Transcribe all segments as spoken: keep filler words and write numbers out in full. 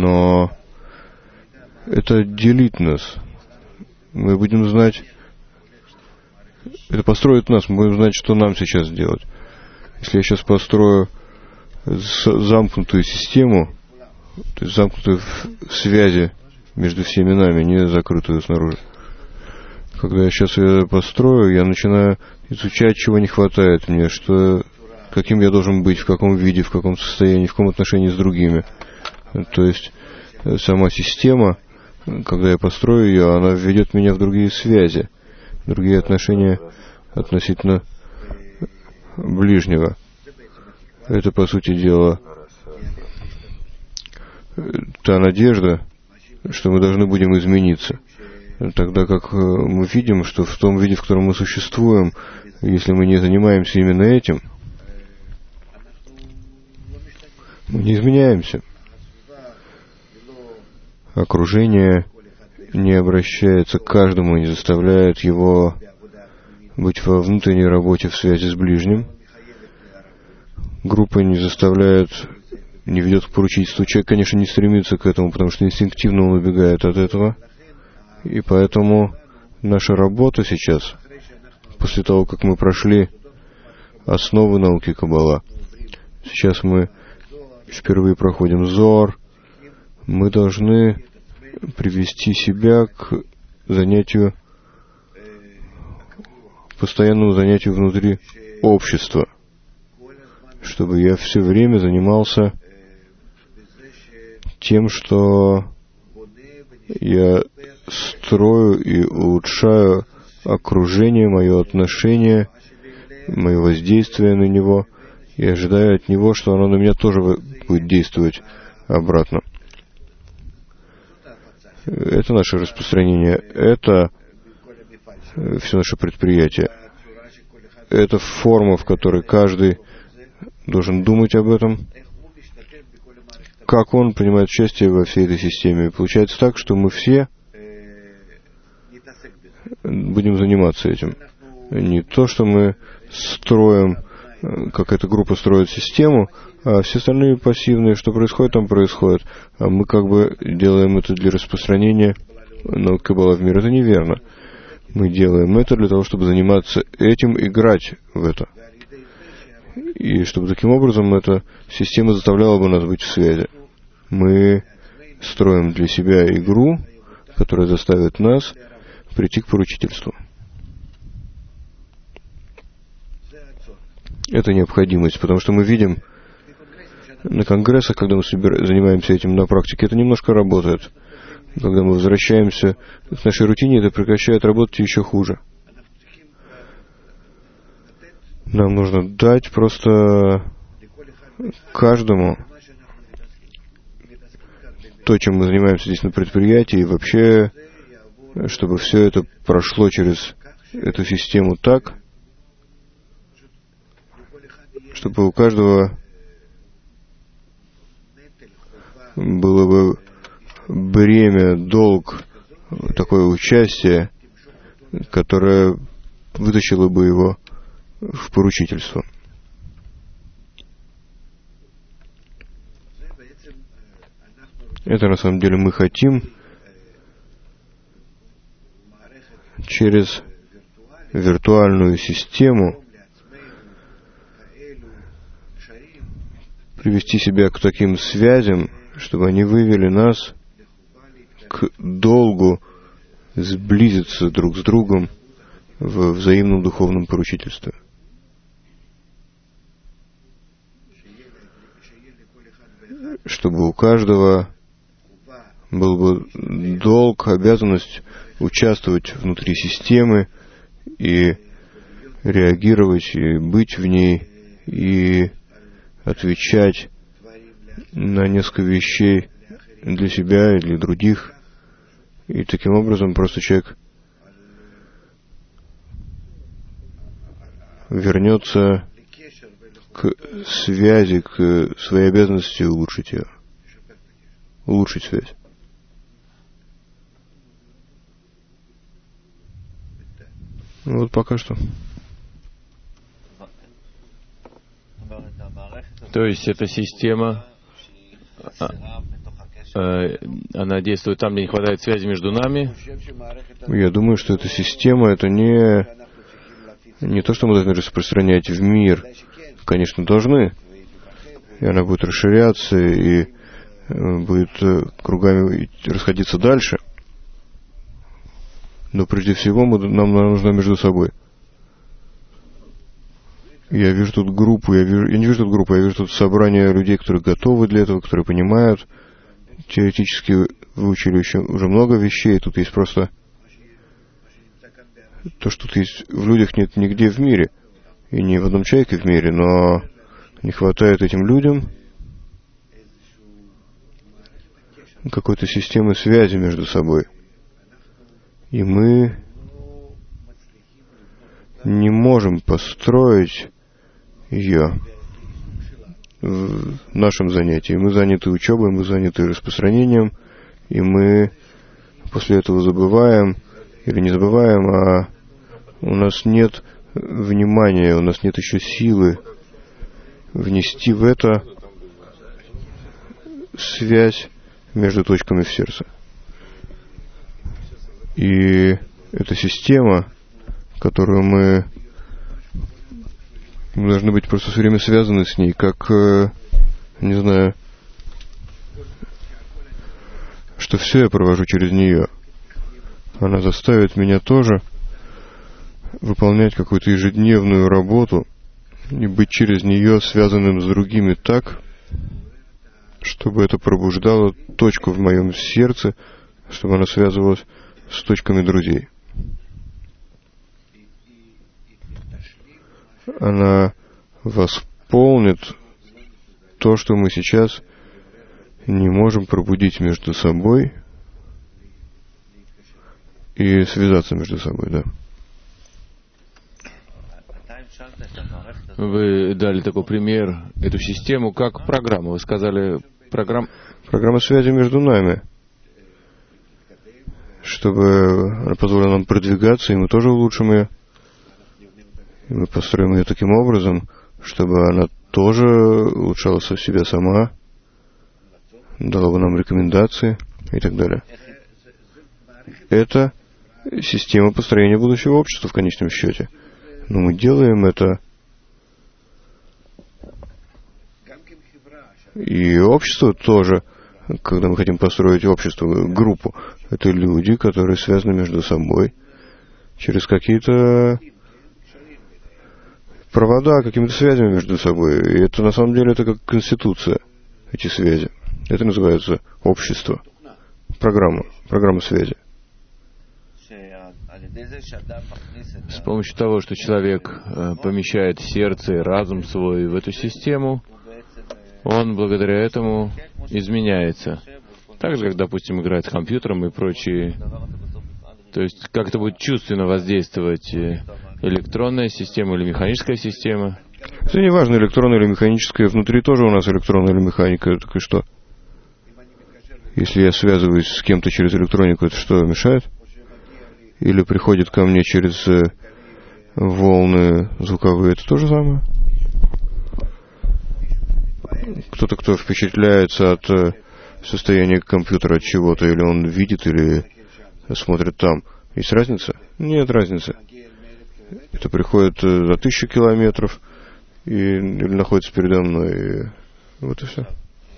но это делит нас. Мы будем знать, это построит нас, мы будем знать, что нам сейчас делать. Если я сейчас построю замкнутую систему, то есть замкнутую в связи между всеми нами, не закрытую снаружи. Когда я сейчас ее построю, я начинаю изучать, чего не хватает мне, что, каким я должен быть, в каком виде, в каком состоянии, в каком отношении с другими. То есть сама система, когда я построю ее, она введет меня в другие связи, другие отношения относительно ближнего. Это, по сути дела, та надежда, что мы должны будем измениться. Тогда как мы видим, что в том виде, в котором мы существуем, если мы не занимаемся именно этим, мы не изменяемся. Окружение не обращается к каждому, не заставляет его быть во внутренней работе в связи с ближним. Группа не заставляет, не ведет к поручительству. Человек, конечно, не стремится к этому, потому что инстинктивно он убегает от этого. И поэтому наша работа сейчас, после того, как мы прошли основы науки Каббала, сейчас мы впервые проходим Зоар, мы должны привести себя к занятию, постоянному занятию внутри общества, чтобы я все время занимался тем, что я строю и улучшаю окружение, мое отношение, мое воздействие на него, и ожидаю от него, что оно на меня тоже будет действовать обратно. Это наше распространение, это все наше предприятие. Это форма, в которой каждый должен думать об этом, как он принимает участие во всей этой системе. И получается так, что мы все будем заниматься этим. Не то, что мы строим, как эта группа строит систему, а все остальные пассивные, что происходит, там происходит. А мы как бы делаем это для распространения науки Каббала в мир. Это неверно. Мы делаем это для того, чтобы заниматься этим, играть в это. И чтобы таким образом эта система заставляла бы нас быть в связи. Мы строим для себя игру, которая заставит нас прийти к поручительству. Это необходимость, потому что мы видим на конгрессах, когда мы собира... занимаемся этим на практике, это немножко работает. Когда мы возвращаемся к нашей рутине, это прекращает работать еще хуже. Нам нужно дать просто каждому то, чем мы занимаемся здесь на предприятии, и вообще, чтобы все это прошло через эту систему так, чтобы у каждого было бы бремя, долг, такое участие, которое вытащило бы его в поручительство. Это на самом деле мы хотим через виртуальную систему привести себя к таким связям, чтобы они вывели нас к долгу сблизиться друг с другом в взаимном духовном поручительстве. Чтобы у каждого был бы долг, обязанность участвовать внутри системы и реагировать, и быть в ней, и отвечать на несколько вещей для себя и для других. И таким образом просто человек вернется к связи, к своей обязанности улучшить ее. Улучшить связь. Ну, вот пока что. То есть эта система, э, она действует там, где не хватает связи между нами. Я думаю, что эта система, это не, не то, что мы должны распространять в мир. Конечно, должны. И она будет расширяться и будет кругами расходиться дальше. Но прежде всего мы, нам нужно между собой. Я вижу тут группу, я, вижу, я не вижу тут группу, я вижу тут собрание людей, которые готовы для этого, которые понимают, теоретически выучили еще уже много вещей. Тут есть просто то, что тут есть в людях, нет нигде в мире, и не в одном человеке в мире, но не хватает этим людям какой-то системы связи между собой. И мы не можем построить ее в нашем занятии. Мы заняты учебой, мы заняты распространением, и мы после этого забываем, или не забываем, а у нас нет внимания, у нас нет еще силы внести в это связь между точками в сердце. И эта система, которую мы, мы должны быть просто все время связаны с ней, как, не знаю, что все я провожу через нее. Она заставит меня тоже выполнять какую-то ежедневную работу и быть через нее связанным с другими так, чтобы это пробуждало точку в моем сердце, чтобы она связывалась с точками друзей. Она восполнит то, что мы сейчас не можем пробудить между собой и связаться между собой, да. Вы дали такой пример, эту систему, как программу. Вы сказали, программ... программа связи между нами, чтобы она позволила нам продвигаться, и мы тоже улучшим ее. И мы построим ее таким образом, чтобы она тоже улучшала себя сама, дала бы нам рекомендации и так далее. Это система построения будущего общества в конечном счете. Но мы делаем это, и общество тоже, когда мы хотим построить общество, группу, это люди, которые связаны между собой через какие-то провода, какими-то связями между собой. И это на самом деле это как конституция, эти связи. Это называется общество, программа, программа связи. С помощью того, что человек э, помещает сердце и разум свой в эту систему, он благодаря этому изменяется. Так же, как, допустим, играет с компьютером и прочие. То есть как-то будет чувственно воздействовать электронная система или механическая система. Это не важно, электронная или механическая. Внутри тоже у нас электронная или механика. Так и что? Если я связываюсь с кем-то через электронику, это что, мешает? Или приходит ко мне через волны звуковые, это то же самое? Кто-то, кто впечатляется от состояния компьютера, от чего-то, или он видит, или смотрит там. Есть разница? Нет разницы. Это приходит за тысячу километров и, или находится передо мной. И вот и все.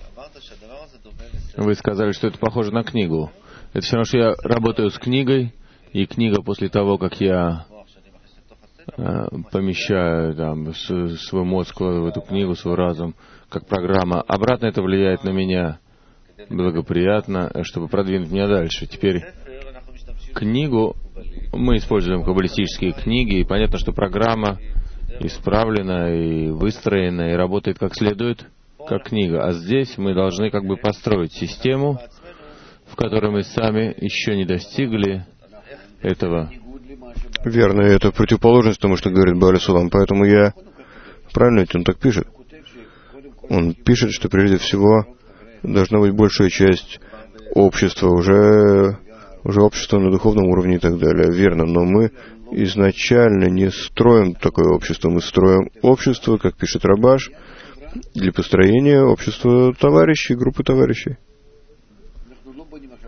Вы сказали, что это похоже на книгу. Это все равно, что я работаю с книгой, и книга после того, как я э, помещаю там, с, свой мозг в эту книгу, свой разум, как программа, обратно это влияет на меня благоприятно, чтобы продвинуть меня дальше. Теперь книгу мы используем каббалистические книги, и понятно, что программа исправлена и выстроена, и работает как следует, как книга. А здесь мы должны как бы построить систему, в которой мы сами еще не достигли этого. Верно, это противоположность тому, что говорит Бааля Сулам. Поэтому я... Правильно ведь он так пишет? Он пишет, что прежде всего должна быть большая часть общества, уже, уже общество на духовном уровне и так далее. Верно, но мы изначально не строим такое общество. Мы строим общество, как пишет Рабаш, для построения общества товарищей, группы товарищей.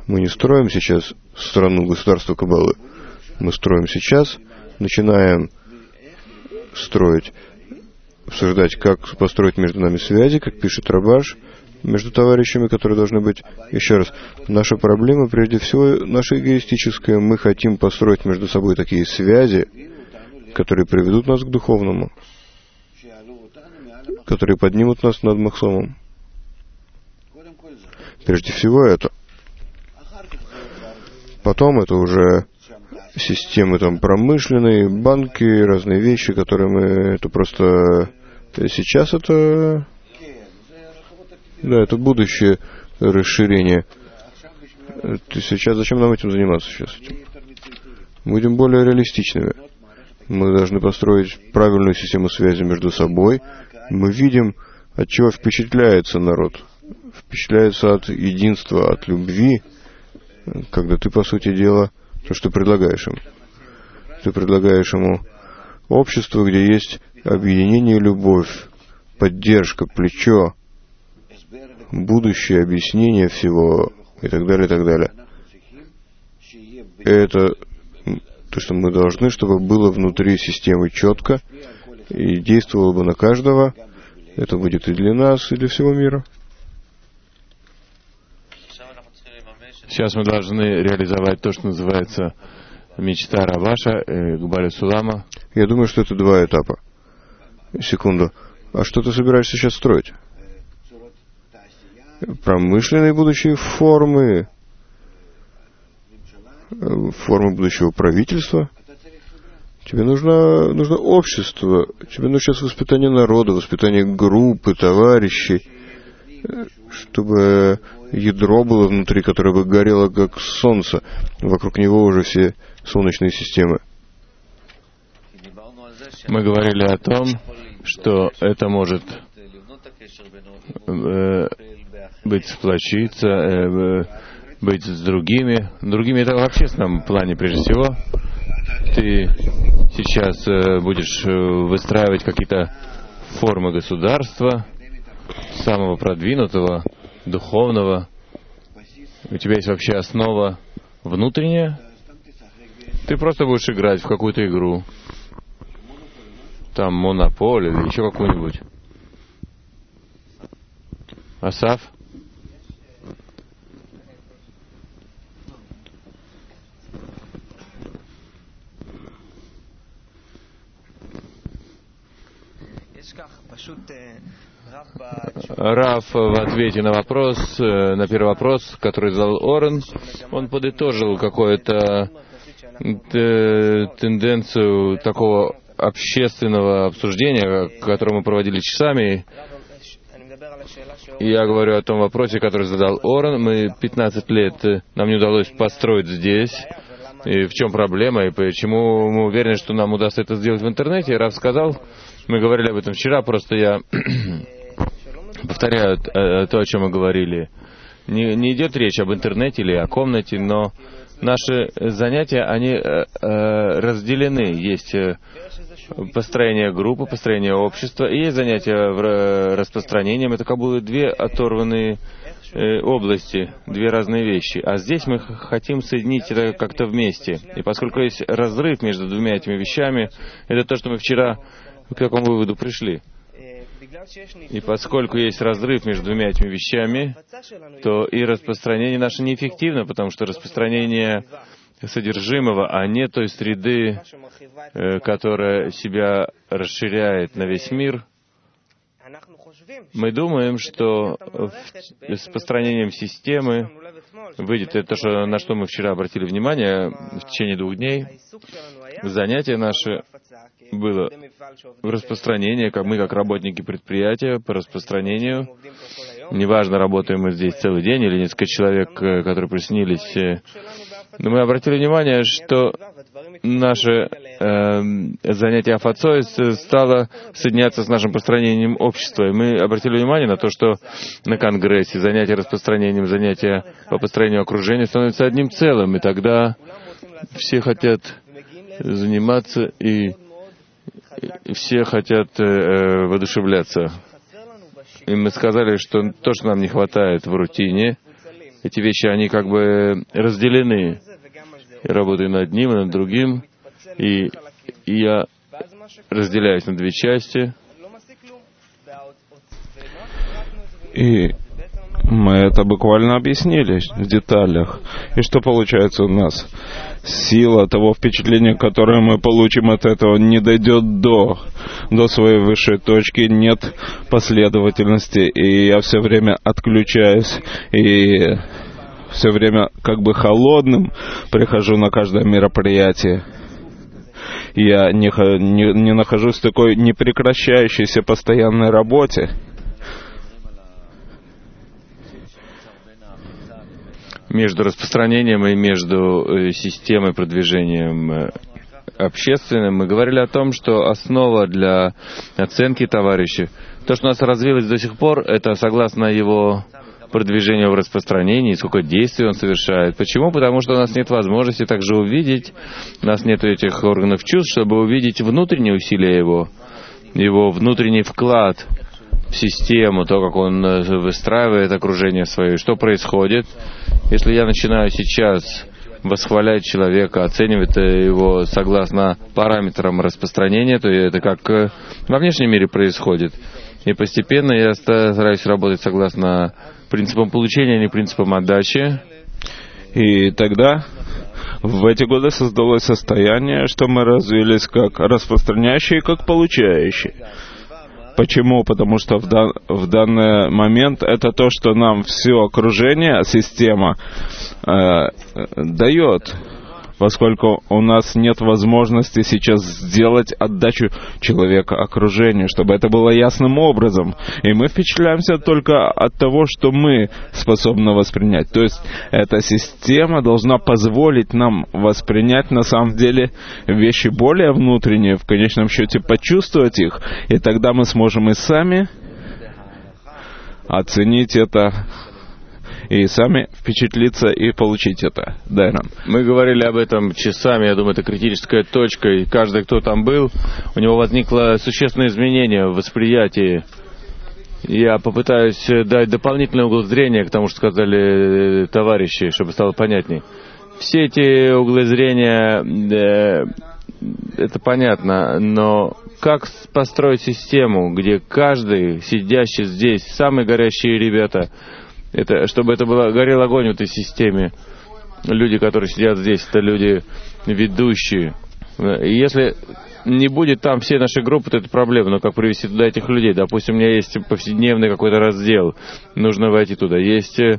Мы не строим сейчас страну, государство Каббалы. Мы строим сейчас, начинаем строить, обсуждать, как построить между нами связи, как пишет Рабаш, между товарищами, которые должны быть. Еще раз, наша проблема, прежде всего, наша эгоистическая. Мы хотим построить между собой такие связи, которые приведут нас к духовному, которые поднимут нас над Махсомом. Прежде всего это. Потом это уже системы там промышленные, банки, разные вещи, которые мы... Это просто... Сейчас это... Да, это будущее расширение. Сейчас зачем нам этим заниматься сейчас? Будем более реалистичными. Мы должны построить правильную систему связи между собой. Мы видим, от чего впечатляется народ. Впечатляется от единства, от любви, когда ты, по сути дела, то, что предлагаешь им. Ты предлагаешь ему общество, где есть объединение, любовь, поддержка, плечо, будущее, объяснение всего и так далее, и так далее. Это то, что мы должны, чтобы было внутри системы четко и действовало бы на каждого. Это будет и для нас, и для всего мира. Сейчас мы должны реализовать то, что называется мечта Раваша, э, Гбали Сулама. Я думаю, что это два этапа. Секунду. А что ты собираешься сейчас строить? Промышленные будущие формы, формы будущего правительства. Тебе нужно, нужно общество, тебе нужно сейчас воспитание народа, воспитание группы, товарищей, чтобы ядро было внутри, которое бы горело как солнце. Вокруг него уже все солнечные системы. Мы говорили о том, что это может э, быть сплочиться, э, быть с другими. Другими это в общественном плане прежде всего. Ты сейчас э, будешь выстраивать какие-то формы государства, самого продвинутого, духовного. У тебя есть вообще основа внутренняя. Ты просто будешь играть в какую-то игру. Там монополь или еще какую-нибудь. Асаф? Раф в ответе на вопрос, на первый вопрос, который задал Орен, он подытожил какую-то тенденцию такого общественного обсуждения, которое мы проводили часами. И я говорю о том вопросе, который задал Орен. Мы пятнадцать лет, нам не удалось построить здесь. И в чем проблема, и почему мы уверены, что нам удастся это сделать в интернете. И Раф сказал, мы говорили об этом вчера, просто я повторяю то, о чем мы говорили. Не, не идет речь об интернете или о комнате, но наши занятия, они э, разделены. Есть построение группы, построение общества, и есть занятия в распространением. Это как бы две оторванные э, области, две разные вещи. А здесь мы хотим соединить это как-то вместе. И поскольку есть разрыв между двумя этими вещами, это то, что мы вчера к какому выводу пришли. И поскольку есть разрыв между двумя этими вещами, то и распространение наше неэффективно, потому что распространение содержимого, а не той среды, которая себя расширяет на весь мир, мы думаем, что с распространением системы выйдет это, что, на что мы вчера обратили внимание в течение двух дней. Занятие наше было в распространении, как мы, как работники предприятия, по распространению. Неважно, работаем мы здесь целый день или несколько человек, которые приснились. Но мы обратили внимание, что наше э, занятие Афацой стало соединяться с нашим распространением общества. И мы обратили внимание на то, что на Конгрессе занятия распространением, занятия по построению окружения становятся одним целым. И тогда все хотят заниматься, и, и все хотят э, воодушевляться. И мы сказали, что то, что нам не хватает в рутине, эти вещи, они как бы разделены. Я работаю над одним и над другим, и, и я разделяюсь на две части. И мы это буквально объяснили в деталях. И что получается у нас? Сила того впечатления, которое мы получим от этого, не дойдет до, до своей высшей точки, нет последовательности, и я все время отключаюсь, и все время как бы холодным прихожу на каждое мероприятие. Я не, не, не нахожусь в такой непрекращающейся постоянной работе. Между распространением и между системой продвижением общественным мы говорили о том, что основа для оценки товарища, то, что у нас развилось до сих пор, это согласно его продвижению в распространении, сколько действий он совершает. Почему? Потому что у нас нет возможности также увидеть, у нас нет этих органов чувств, чтобы увидеть внутренние усилия его, его внутренний вклад в систему, то, как он выстраивает окружение свое, что происходит. Если я начинаю сейчас восхвалять человека, оценивать его согласно параметрам распространения, то это как во внешнем мире происходит. И постепенно я стараюсь работать согласно принципам получения, а не принципам отдачи. И тогда в эти годы создалось состояние, что мы развились как распространяющие, как получающие. Почему? Потому что в, дан, в данный момент это то, что нам все окружение, система э, дает, поскольку у нас нет возможности сейчас сделать отдачу человека окружению, чтобы это было ясным образом. И мы впечатляемся только от того, что мы способны воспринять. То есть эта система должна позволить нам воспринять на самом деле вещи более внутренние, в конечном счете почувствовать их, и тогда мы сможем и сами оценить это, и сами впечатлиться и получить это. Дайран. Мы говорили об этом часами, я думаю, это критическая точка, и каждый, кто там был, у него возникло существенное изменение в восприятии. Я попытаюсь дать дополнительный угол зрения к тому, что сказали товарищи, чтобы стало понятней. Все эти углы зрения, э, это понятно, но как построить систему, где каждый, сидящий здесь, самые горящие ребята, это, чтобы это было, горел огонь в этой системе. Люди, которые сидят здесь, это люди ведущие. И если не будет там всей нашей группы, то это проблема. Но как привести туда этих людей? Допустим, у меня есть повседневный какой-то раздел, нужно войти туда. Есть э,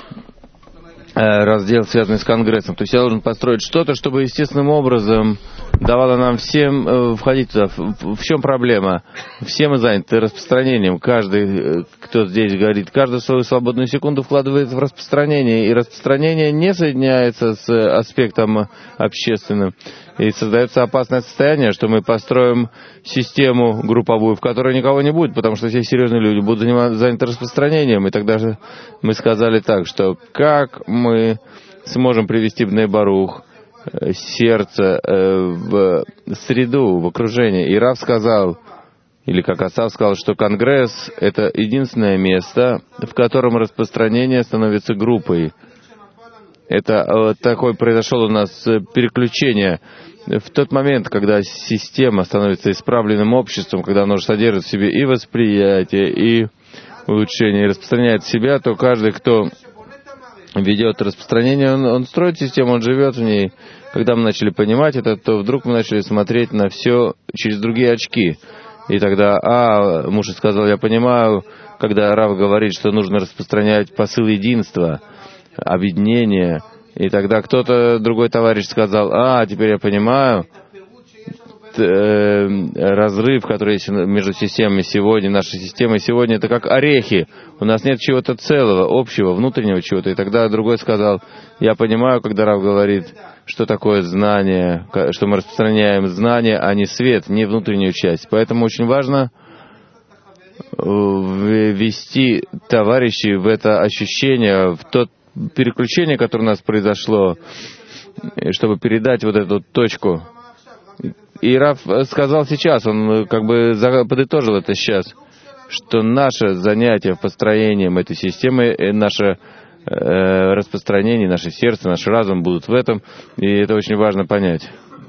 раздел, связанный с Конгрессом. То есть я должен построить что-то, чтобы естественным образом давало нам всем э, входить туда. В, в чем проблема? Все мы заняты распространением. Каждый, кто здесь говорит, каждую свою свободную секунду вкладывает в распространение. И распространение не соединяется с аспектом общественным. И создается опасное состояние, что мы построим систему групповую, в которой никого не будет, потому что все серьезные люди будут заниматься, заняты распространением. И тогда же мы сказали так, что как мы сможем привести Бней Барух сердце э, в среду, в окружение. И Рав сказал, или как Асав сказал, что Конгресс — это единственное место, в котором распространение становится группой. Это э, такое произошло у нас переключение. В тот момент, когда система становится исправленным обществом, когда оно содержит в себе и восприятие, и улучшение, и распространяет себя, то каждый, кто ведет распространение, он, он строит систему, он живет в ней. Когда мы начали понимать это, то вдруг мы начали смотреть на все через другие очки. И тогда, а, Муша сказал, я понимаю, когда Рав говорит, что нужно распространять посыл единства, объединения. И тогда кто-то, другой товарищ сказал, а, теперь я понимаю, разрыв, который есть между системами сегодня, нашей системой сегодня, это как орехи. У нас нет чего-то целого, общего, внутреннего чего-то. И тогда другой сказал, я понимаю, когда Рав говорит, что такое знание, что мы распространяем знание, а не свет, не внутреннюю часть. Поэтому очень важно ввести товарищей в это ощущение, в то переключение, которое у нас произошло, чтобы передать вот эту точку. И Рав сказал сейчас, он как бы подытожил это сейчас, что наше занятие в построении этой системы, наше э, распространении, наше сердце, наш разум будут в этом, и это очень важно понять.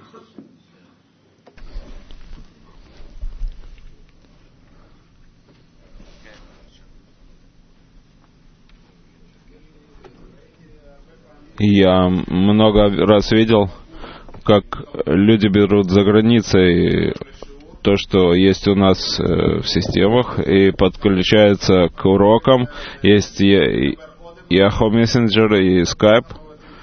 Я много раз видел, как люди берут за границей то, что есть у нас в системах, и подключаются к урокам. Есть Yahoo Messenger и Skype.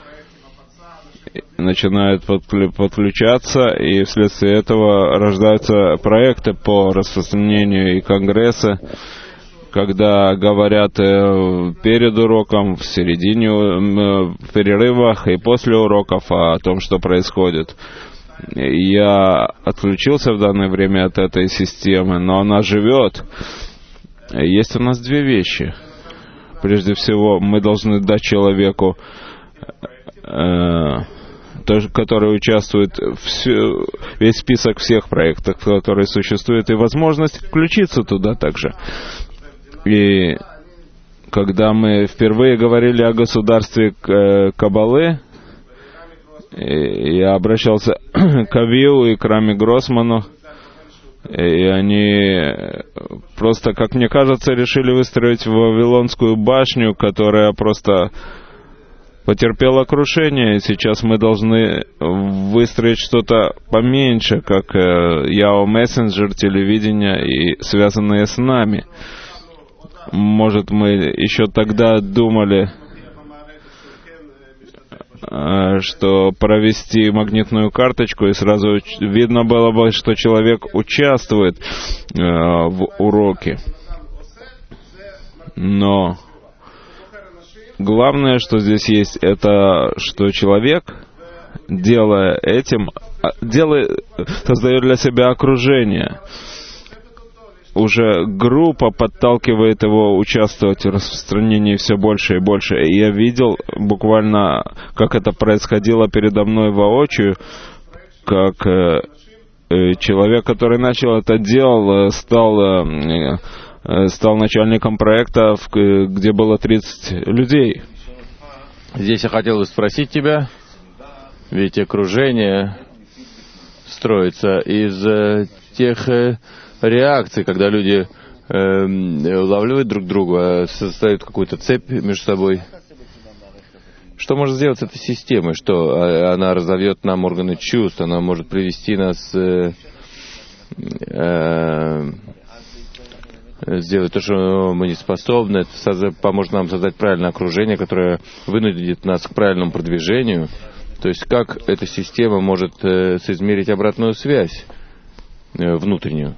Начинают подключаться, и вследствие этого рождаются проекты по распространению и конгресса, когда говорят перед уроком, в середине, в перерывах и после уроков о том, что происходит. Я отключился в данное время от этой системы, но она живет. Есть у нас две вещи. Прежде всего, мы должны дать человеку, э, который участвует в всю, весь список всех проектов, которые существуют, и возможность включиться туда также. И когда мы впервые говорили о государстве Каббалы, я обращался к Авиу и к Рами Гроссману, и они просто, как мне кажется, решили выстроить Вавилонскую башню, которая просто потерпела крушение, и сейчас мы должны выстроить что-то поменьше, как Yahoo Messenger, телевидение и связанные с нами. Может, мы еще тогда думали, что провести магнитную карточку, и сразу видно было бы, что человек участвует в уроке. Но главное, что здесь есть, это что человек, делая этим, делает, создает для себя окружение. Уже группа подталкивает его участвовать в распространении все больше и больше. И я видел буквально, как это происходило передо мной воочию, как э, человек, который начал это дело, стал, э, стал начальником проекта, где было тридцать людей. Здесь я хотел бы спросить тебя, ведь окружение строится из э, тех... Э, реакции, когда люди э, улавливают друг друга, создают какую-то цепь между собой. Что может сделать эта система? Что она разовьет нам органы чувств, она может привести нас э, э, сделать то, что мы не способны. Это созда- поможет нам создать правильное окружение, которое вынудит нас к правильному продвижению. То есть как эта система может э, соизмерить обратную связь э, внутреннюю?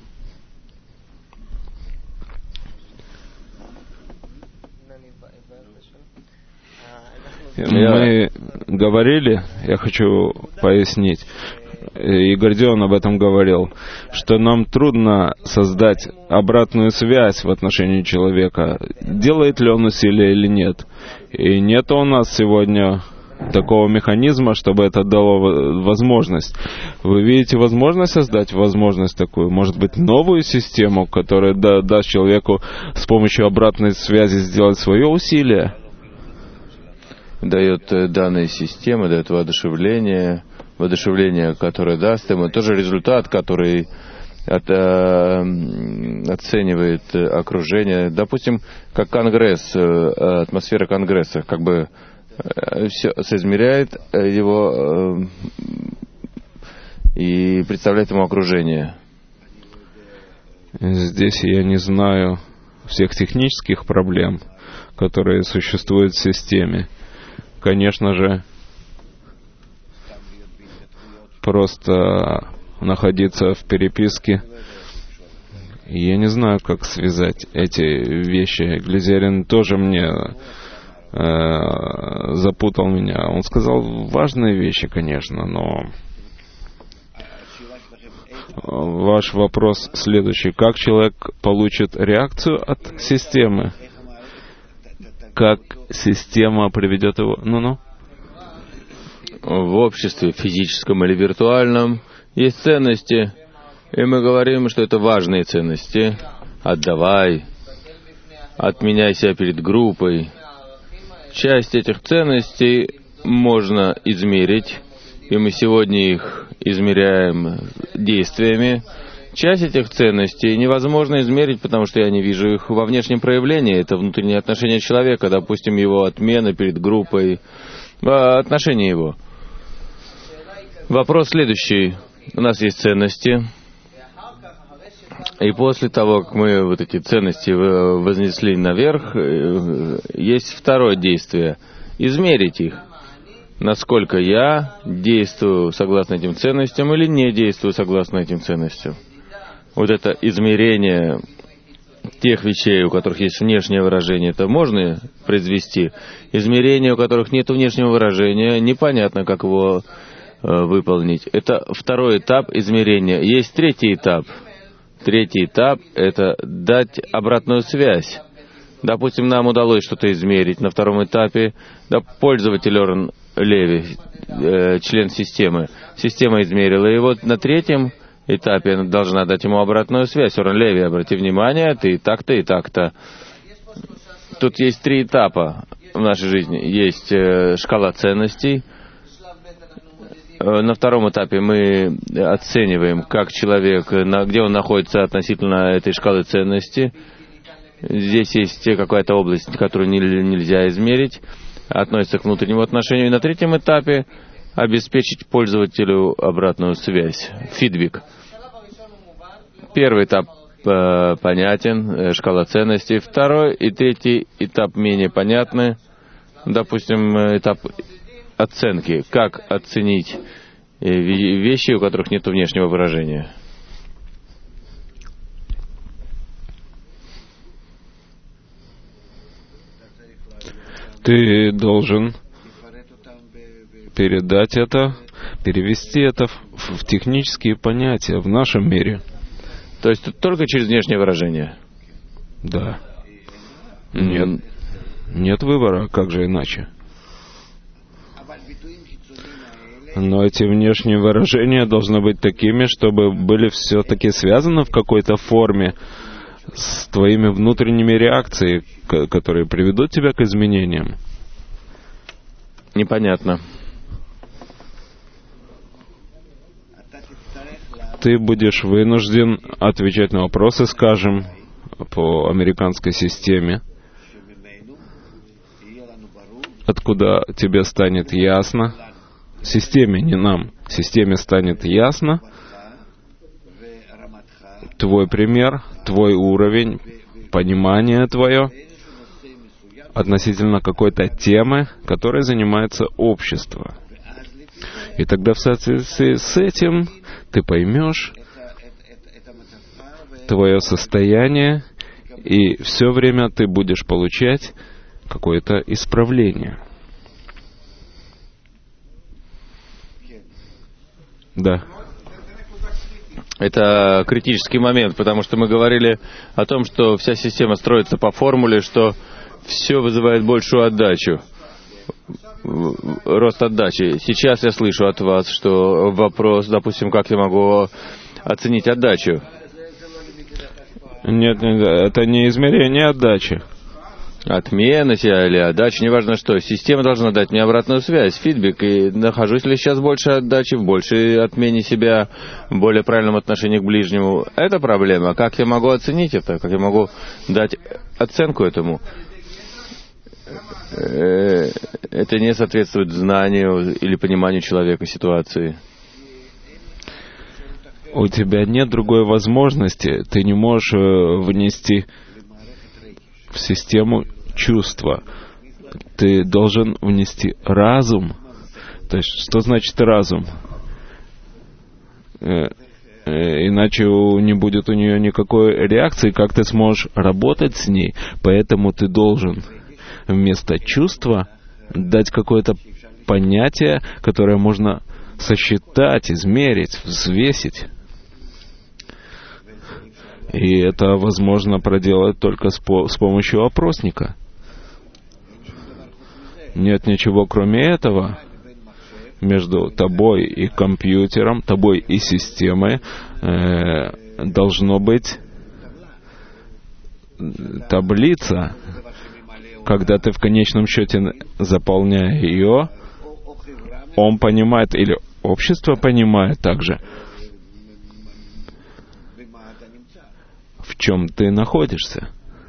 Мы говорили, я хочу пояснить, Игорь Дион об этом говорил, что нам трудно создать обратную связь в отношении человека, делает ли он усилия или нет. И нет у нас сегодня такого механизма, чтобы это дало возможность. Вы видите возможность создать возможность такую? Может быть, новую систему, которая да, даст человеку с помощью обратной связи сделать свое усилие? Дает данная система, дает воодушевление, воодушевление, которое даст ему, тоже результат, который от, э, оценивает окружение. Допустим, как конгресс, э, атмосфера конгресса, как бы э, все соизмеряет его э, и представляет ему окружение. Здесь я не знаю всех технических проблем, которые существуют в системе. Конечно же, просто находиться в переписке. Я не знаю, как связать эти вещи. Глизерин тоже мне э, запутал меня. Он сказал важные вещи, конечно, но ваш вопрос следующий. Как человек получит реакцию от системы? Как система приведет его... Ну-ну. В обществе, физическом или виртуальном, есть ценности. И мы говорим, что это важные ценности. Отдавай. Отменяй себя перед группой. Часть этих ценностей можно измерить, и мы сегодня их измеряем действиями. Часть этих ценностей невозможно измерить, потому что я не вижу их во внешнем проявлении. Это внутренние отношения человека, допустим, его отмена перед группой, отношения его. Вопрос следующий. У нас есть ценности, и после того, как мы вот эти ценности вознесли наверх, есть второе действие — измерить их. Насколько я действую согласно этим ценностям или не действую согласно этим ценностям. Вот это измерение тех вещей, у которых есть внешнее выражение, это можно произвести. Измерение, у которых нет внешнего выражения, непонятно, как его э, выполнить. Это второй этап измерения. Есть третий этап. Третий этап — это дать обратную связь. Допустим, нам удалось что-то измерить на втором этапе. Да, пользователь Орен Леви, э, член системы. Система измерила его. На третьем этапе она должна дать ему обратную связь. Орен Леви, обрати внимание, ты так-то и так-то. Тут есть три этапа в нашей жизни. Есть э, шкала ценностей. Э, на втором этапе мы оцениваем, как человек, на, где он находится относительно этой шкалы ценностей. Здесь есть какая-то область, которую не, нельзя измерить, относится к внутреннему отношению. И на третьем этапе обеспечить пользователю обратную связь, фидбэк. Первый этап э, понятен, э, шкала ценностей. Второй и третий этап менее понятны. Допустим, этап оценки. Как оценить э, вещи, у которых нет внешнего выражения. Ты должен передать это, перевести это в, в технические понятия в нашем мире. То есть только через внешнее выражение? Да. Нет, нет выбора, как же иначе. Но эти внешние выражения должны быть такими, чтобы были все-таки связаны в какой-то форме с твоими внутренними реакциями, которые приведут тебя к изменениям. Непонятно. Ты будешь вынужден отвечать на вопросы, скажем, по американской системе, откуда тебе станет ясно, системе, не нам, системе станет ясно твой пример, твой уровень, понимание твое относительно какой-то темы, которой занимается общество. И тогда в соответствии с этим ты поймешь твое состояние, и все время ты будешь получать какое-то исправление. Да. Это критический момент, потому что мы говорили о том, что вся система строится по формуле, что все вызывает большую отдачу, рост отдачи. Сейчас я слышу от вас, что вопрос, допустим, как я могу оценить отдачу? Нет, нет, это не измерение отдачи. Отмена или отдача, неважно что. Система должна дать мне обратную связь, фидбэк. И нахожусь ли сейчас больше отдачи, в большей отмене себя, в более правильном отношении к ближнему. Это проблема. Как я могу оценить это? Как я могу дать оценку этому? Это не соответствует знанию или пониманию человека ситуации. У тебя нет другой возможности. Ты не можешь внести в систему чувства. Ты должен внести разум. То есть, что значит разум? Иначе не будет у нее никакой реакции, как ты сможешь работать с ней. Поэтому ты должен вместо чувства дать какое-то понятие, которое можно сосчитать, измерить, взвесить. И это возможно проделать только с, по- с помощью опросника. Нет ничего кроме этого между тобой и компьютером, тобой и системой э, должно быть таблица, когда ты в конечном счете, заполняя ее, он понимает, или общество понимает также, в чем ты находишься.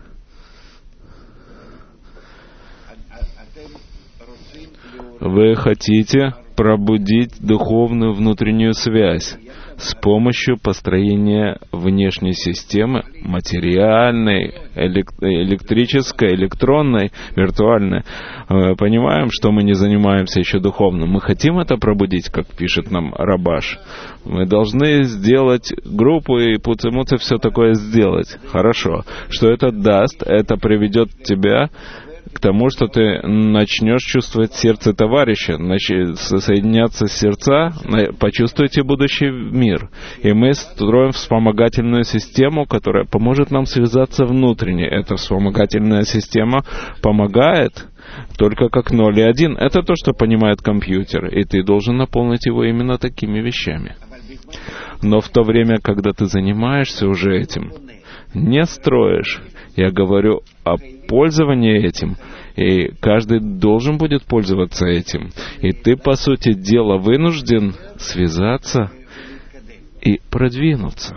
Вы хотите пробудить духовную внутреннюю связь с помощью построения внешней системы, материальной, электрической, электронной, виртуальной. Понимаем, что мы не занимаемся еще духовным. Мы хотим это пробудить, как пишет нам Рабаш. Мы должны сделать группу и пуци-муци все такое сделать. Хорошо. Что это даст? Это приведет тебя к тому, что ты начнешь чувствовать сердце товарища, нач- соединяться с сердца, почувствуйте будущий мир. И мы строим вспомогательную систему, которая поможет нам связаться внутренне. Эта вспомогательная система помогает только как ноль и один. Это то, что понимает компьютер, и ты должен наполнить его именно такими вещами. Но в то время, когда ты занимаешься уже этим, не строишь, я говорю о пользовании этим, и каждый должен будет пользоваться этим. И ты, по сути дела, вынужден связаться и продвинуться.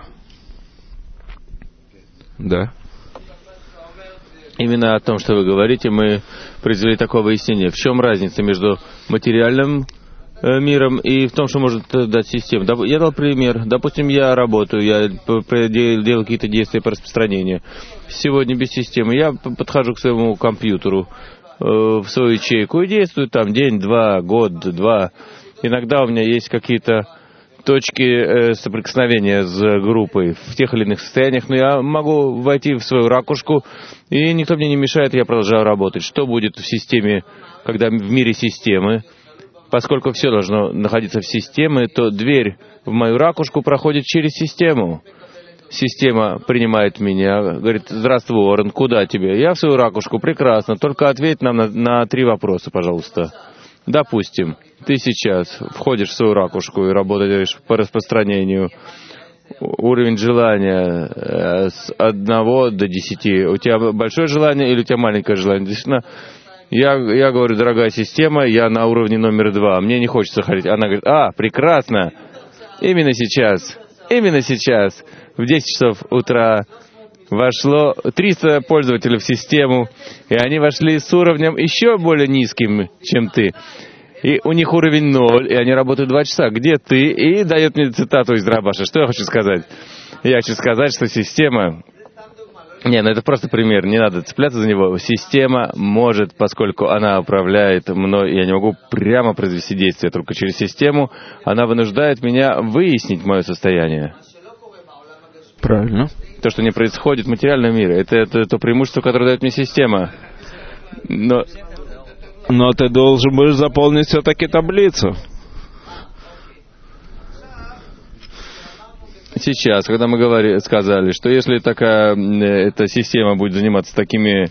Да? Именно о том, что вы говорите, мы произвели такое выяснение. В чем разница между материальным миром и в том, что может дать система? Я дал пример. Допустим, я работаю, я делаю какие-то действия по распространению. Сегодня без системы. Я подхожу к своему компьютеру, в свою ячейку и действую там день, два, год, два. Иногда у меня есть какие-то точки соприкосновения с группой в тех или иных состояниях, но я могу войти в свою ракушку, и никто мне не мешает, я продолжаю работать. Что будет в системе, когда в мире системы? Поскольку все должно находиться в системе, то дверь в мою ракушку проходит через систему. Система принимает меня, говорит: здравствуй, Уоррен, куда тебе? Я в свою ракушку, прекрасно, только ответь нам на, на три вопроса, пожалуйста. Допустим, ты сейчас входишь в свою ракушку и работаешь по распространению. Уровень желания с одного до десяти. У тебя большое желание или у тебя маленькое желание? Действительно, Я, я говорю: дорогая система, я на уровне номер два, мне не хочется ходить. Она говорит: а, прекрасно, именно сейчас, именно сейчас, в десять часов утра вошло триста пользователей в систему, и они вошли с уровнем еще более низким, чем ты. И у них уровень ноль, и они работают два часа. Где ты? И дает мне цитату из Рабаша. Что я хочу сказать? Я хочу сказать, что система... Не, ну это просто пример, не надо цепляться за него. Система может, поскольку она управляет мной, я не могу прямо произвести действие только через систему, она вынуждает меня выяснить мое состояние. Правильно. То, что не происходит в материальном мире, это, это то преимущество, которое дает мне система. Но... Но ты должен будешь заполнить все-таки таблицу. Сейчас, когда мы говорили, сказали, что если такая э, эта система будет заниматься такими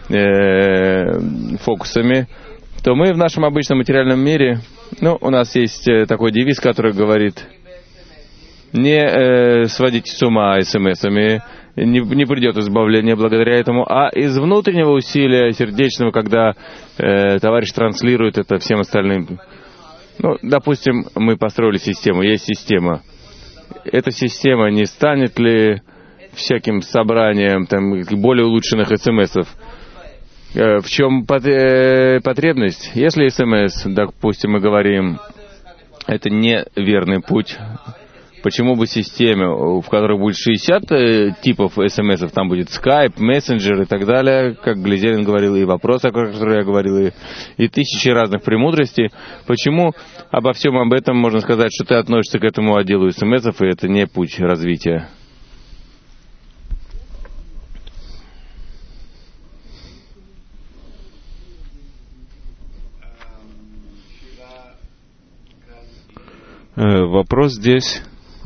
э, фокусами, то мы в нашем обычном материальном мире, ну, у нас есть э, такой девиз, который говорит: не э, сводите с ума эс-эм-эсами, не, не придет избавление благодаря этому, а из внутреннего усилия сердечного, когда э, товарищ транслирует это всем остальным. Ну, допустим, мы построили систему, есть система. Эта система не станет ли всяким собранием там, более улучшенных эс-эм-эсов? Э, в чем пот- э, потребность? Если эс-эм-эс, допустим, мы говорим, это неверный путь, почему бы системе, в которой будет шестьдесят э, типов эс-эм-эсов, там будет Skype, Messenger и так далее, как Глизерин говорил, и вопросы, о которых я говорил, и, и тысячи разных премудростей, почему обо всем об этом можно сказать, что ты относишься к этому отделу эс-эм-эсов, и это не путь развития? Э, вопрос здесь...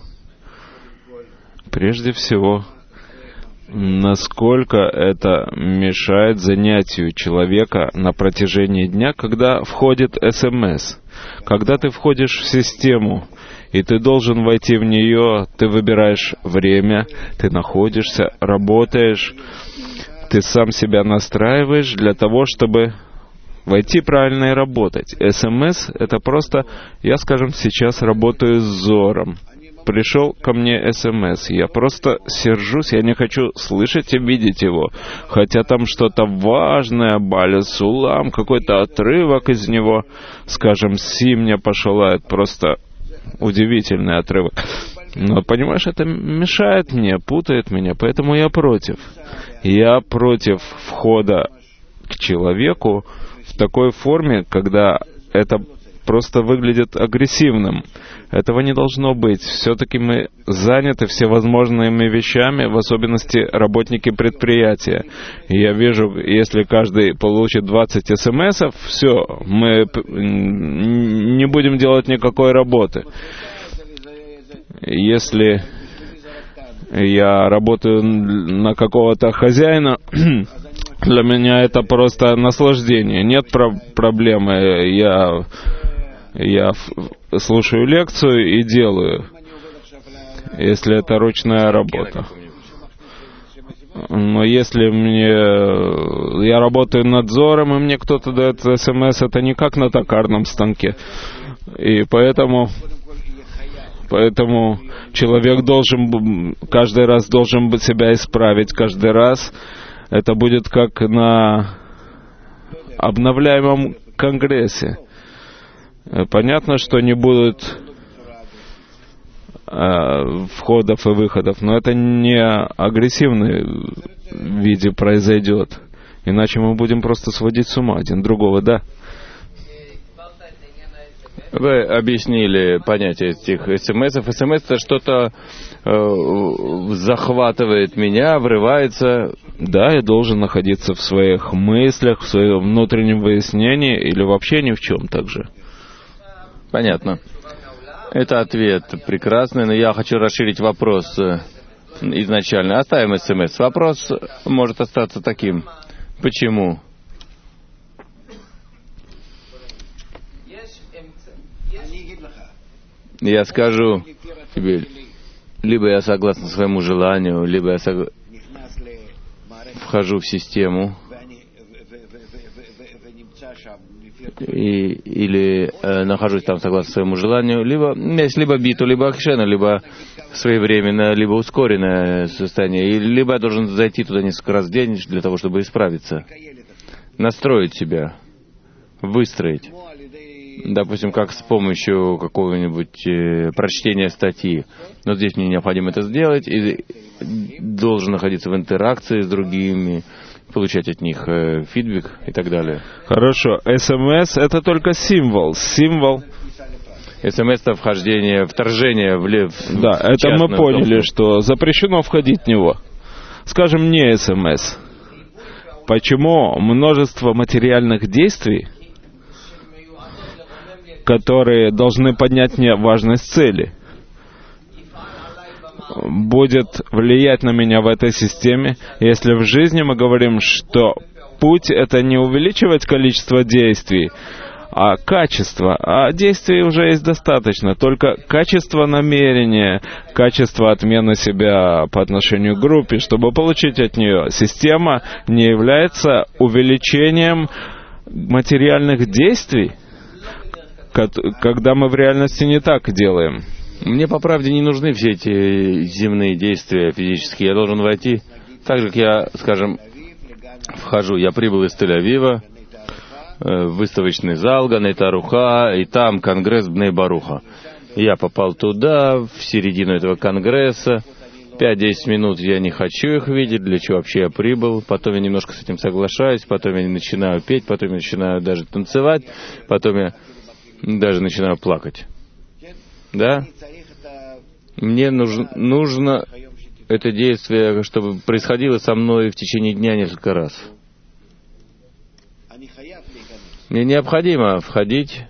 Прежде всего, насколько это мешает занятию человека на протяжении дня, когда входит эс-эм-эс. Когда ты входишь в систему, и ты должен войти в нее, ты выбираешь время, ты находишься, работаешь, Ты сам себя настраиваешь для того, чтобы войти правильно и работать. СМС — это просто, я, скажем, сейчас работаю с Зором. Пришел ко мне СМС, я просто сержусь, я не хочу слышать и видеть его. Хотя там что-то важное, Баля Сулам, какой-то отрывок из него, скажем, Си мне пошелает, просто удивительный отрывок. Но, понимаешь, это мешает мне, путает меня, поэтому я против. Я против входа к человеку в такой форме, когда это просто выглядит агрессивным. Этого не должно быть. Все-таки мы заняты всевозможными вещами, в особенности работники предприятия. И я вижу, если каждый получит двадцать смс-ов, все, мы не будем делать никакой работы. Если я работаю на какого-то хозяина, для меня это просто наслаждение. Нет про- проблемы. Я, я слушаю лекцию и делаю, если это ручная работа. Но если мне... Я работаю надзором, и мне кто-то дает смс, это не как на токарном станке. И поэтому... Поэтому человек должен, каждый раз должен себя исправить, каждый раз. Это будет как на обновляемом конгрессе. Понятно, что не будут э, входов и выходов, но это не агрессивном виде произойдет. Иначе мы будем просто сводить с ума один другого, да? Вы объяснили понятие этих смс-ов. СМС — это что-то э, захватывает меня, врывается. Да, я должен находиться в своих мыслях, в своем внутреннем выяснении или вообще ни в чем также. Понятно. Это ответ прекрасный, но я хочу расширить вопрос изначально. Оставим смс. Вопрос может остаться таким. Почему? Я скажу тебе, либо я согласно своему желанию, либо я сог... вхожу в систему, и, или э, нахожусь там согласно своему желанию, либо есть либо биту, либо акшена, либо своевременное, либо ускоренное состояние, и либо я должен зайти туда несколько раз в день для того, чтобы исправиться, настроить себя, выстроить. Допустим, как с помощью какого-нибудь э, прочтения статьи. Но здесь мне необходимо это сделать, и должен находиться в интеракции с другими, получать от них э, фидбэк и так далее. Хорошо. СМС — это только символ. Символ. СМС — это вхождение, вторжение в лев. Да, в это мы поняли, дом. Что запрещено входить в него. Скажем, не СМС. Почему множество материальных действий, которые должны поднять мне важность цели, будет влиять на меня в этой системе, если в жизни мы говорим, что путь — это не увеличивать количество действий, а качество. А действий уже есть достаточно. Только качество намерения, качество отмены себя по отношению к группе, чтобы получить от нее. Система не является увеличением материальных действий, когда мы в реальности не так делаем. Мне, по правде, не нужны все эти земные действия физические. Я должен войти, так же, как я, скажем, вхожу. Я прибыл из Тель-Авива в выставочный зал Ганей Таруха, и там конгресс Бней Баруха. Я попал туда, в середину этого конгресса. пять-десять минут я не хочу их видеть, для чего вообще я прибыл. Потом я немножко с этим соглашаюсь, потом я начинаю петь, потом я начинаю даже танцевать, потом я даже начинаю плакать. Да? Мне нужно, нужно это действие, чтобы происходило со мной в течение дня несколько раз. Мне необходимо входить,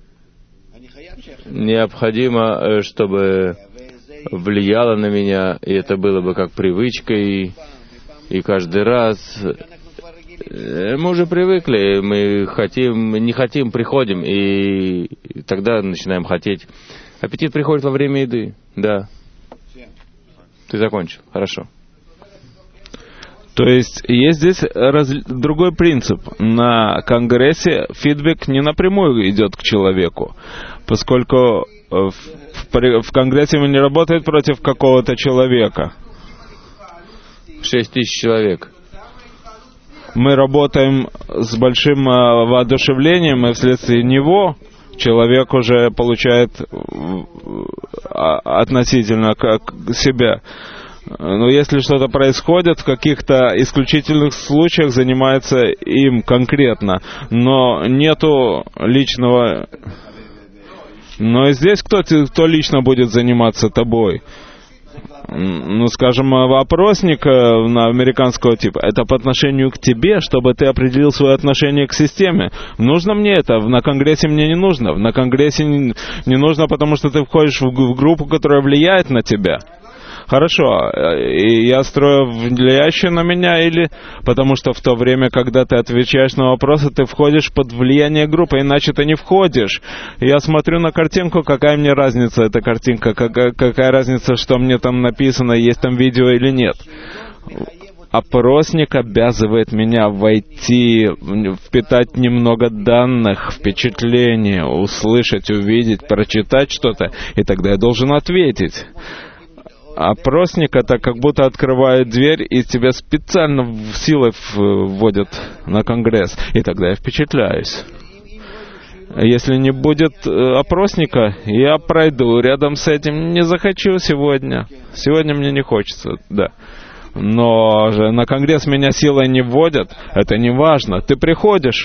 необходимо, чтобы влияло на меня, и это было бы как привычкой, и каждый раз... Мы уже привыкли, мы хотим, не хотим, приходим, и тогда начинаем хотеть. Аппетит приходит во время еды, да. Ты закончил, хорошо. То есть есть здесь раз... другой принцип. На Конгрессе фидбэк не напрямую идет к человеку, поскольку в, в Конгрессе он не работает против какого-то человека. Шесть тысяч человек. Мы работаем с большим воодушевлением, и вследствие него человек уже получает относительно как себя. Но если что-то происходит, в каких-то исключительных случаях занимается им конкретно, но нету личного... Но и здесь кто, кто лично будет заниматься тобой? Ну, скажем, опросник на американского типа, это по отношению к тебе, чтобы ты определил свое отношение к системе. Нужно мне это? На Конгрессе мне не нужно. На Конгрессе не, не нужно, потому что ты входишь в, в группу, которая влияет на тебя. Хорошо, и я строю влияющее на меня, или потому что в то время, когда ты отвечаешь на вопросы, ты входишь под влияние группы, иначе ты не входишь. Я смотрю на картинку, какая мне разница эта картинка, какая, какая разница, что мне там написано, есть там видео или нет. Опросник обязывает меня войти, впитать немного данных, впечатления, услышать, увидеть, прочитать что-то, и тогда я должен ответить. Опросник — это как будто открывает дверь, и тебя специально силой вводят на Конгресс, и тогда я впечатляюсь. Если не будет опросника, я пройду рядом с этим. Не захочу сегодня. Сегодня мне не хочется, да. Но же на Конгресс меня силой не вводят. Это не важно. Ты приходишь,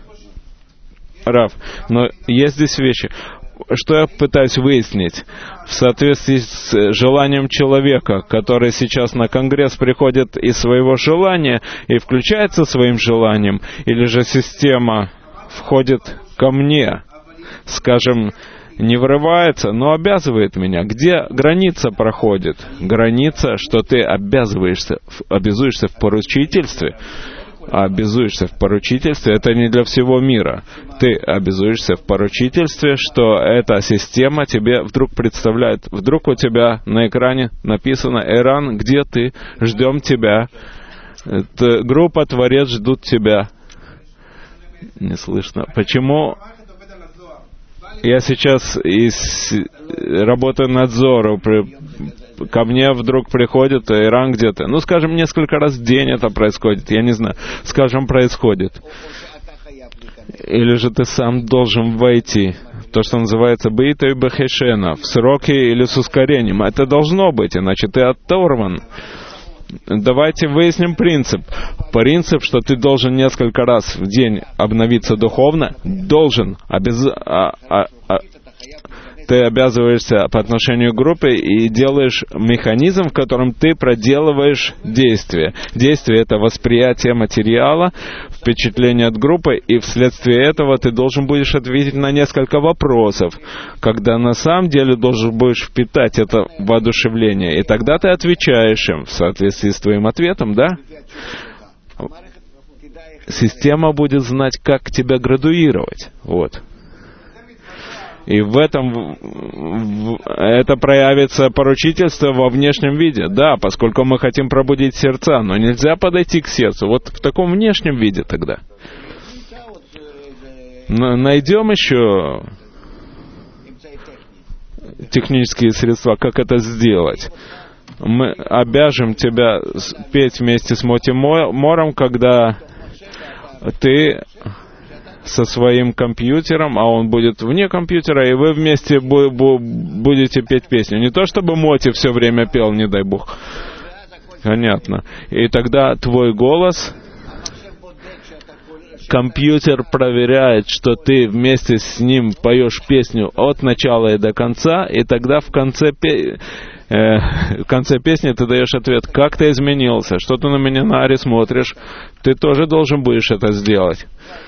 Рав, но есть здесь вещи. Что я пытаюсь выяснить? В соответствии с желанием человека, который сейчас на Конгресс приходит из своего желания и включается своим желанием, или же система входит ко мне, скажем, не врывается, но обязывает меня. Где граница проходит? Граница, что ты обязываешься, обязуешься в поручительстве. Обязуешься в поручительстве, это не для всего мира. Ты обязуешься в поручительстве, что эта система тебе вдруг представляет. Вдруг у тебя на экране написано: «Эран, где ты? Ждем тебя». Это группа «Творец» ждут тебя. Не слышно. Почему я сейчас из... работаю над Зоро? Ко мне вдруг приходит: «Иран, где ты?» Ну, скажем, несколько раз в день это происходит, я не знаю. Скажем, происходит. Или же ты сам должен войти. То, что называется «бейта и бахешена», в сроки или с ускорением. Это должно быть, иначе ты оторван. Давайте выясним принцип. Принцип, что ты должен несколько раз в день обновиться духовно, должен, обяз... а, а, а, ты обязываешься по отношению к группе и делаешь механизм, в котором ты проделываешь действие. Действие — это восприятие материала, впечатление от группы, и вследствие этого ты должен будешь ответить на несколько вопросов, когда на самом деле должен будешь впитать это воодушевление, и тогда ты отвечаешь им в соответствии с твоим ответом, да? Система будет знать, как тебя градуировать. Вот. И в этом в, это проявится поручительство во внешнем виде. Да, поскольку мы хотим пробудить сердца, но нельзя подойти к сердцу. Вот в таком внешнем виде тогда. Но найдем еще технические средства, как это сделать. Мы обяжем тебя петь вместе с Моти Мором, когда ты со своим компьютером, а он будет вне компьютера, и вы вместе бу- бу- будете петь песню. Не то, чтобы Моти все время пел, не дай бог. Понятно. И тогда твой голос, компьютер проверяет, что ты вместе с ним поешь песню от начала и до конца, и тогда в конце песни в конце песни ты даешь ответ: как ты изменился, что ты на меня на Ари смотришь, ты тоже должен будешь это сделать.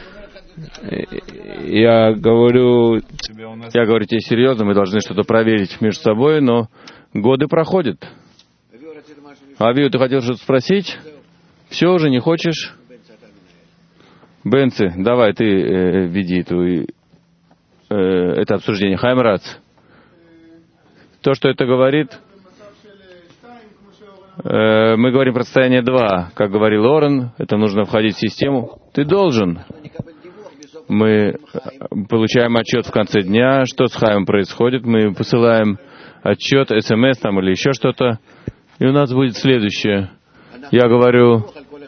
Я говорю... Я говорю тебе серьезно, мы должны что-то проверить между собой, но годы проходят. Авио, ты хотел что-то спросить? Все уже, не хочешь? Бенци, давай ты э, веди эту, э, это обсуждение. Хаймрац. То, что это говорит, Э, мы говорим про состояние два. Как говорил Орен, это нужно входить в систему. Ты должен. Мы получаем отчет в конце дня, что с Хаем происходит. Мы посылаем отчет, смс там или еще что-то. И у нас будет следующее. Я говорю,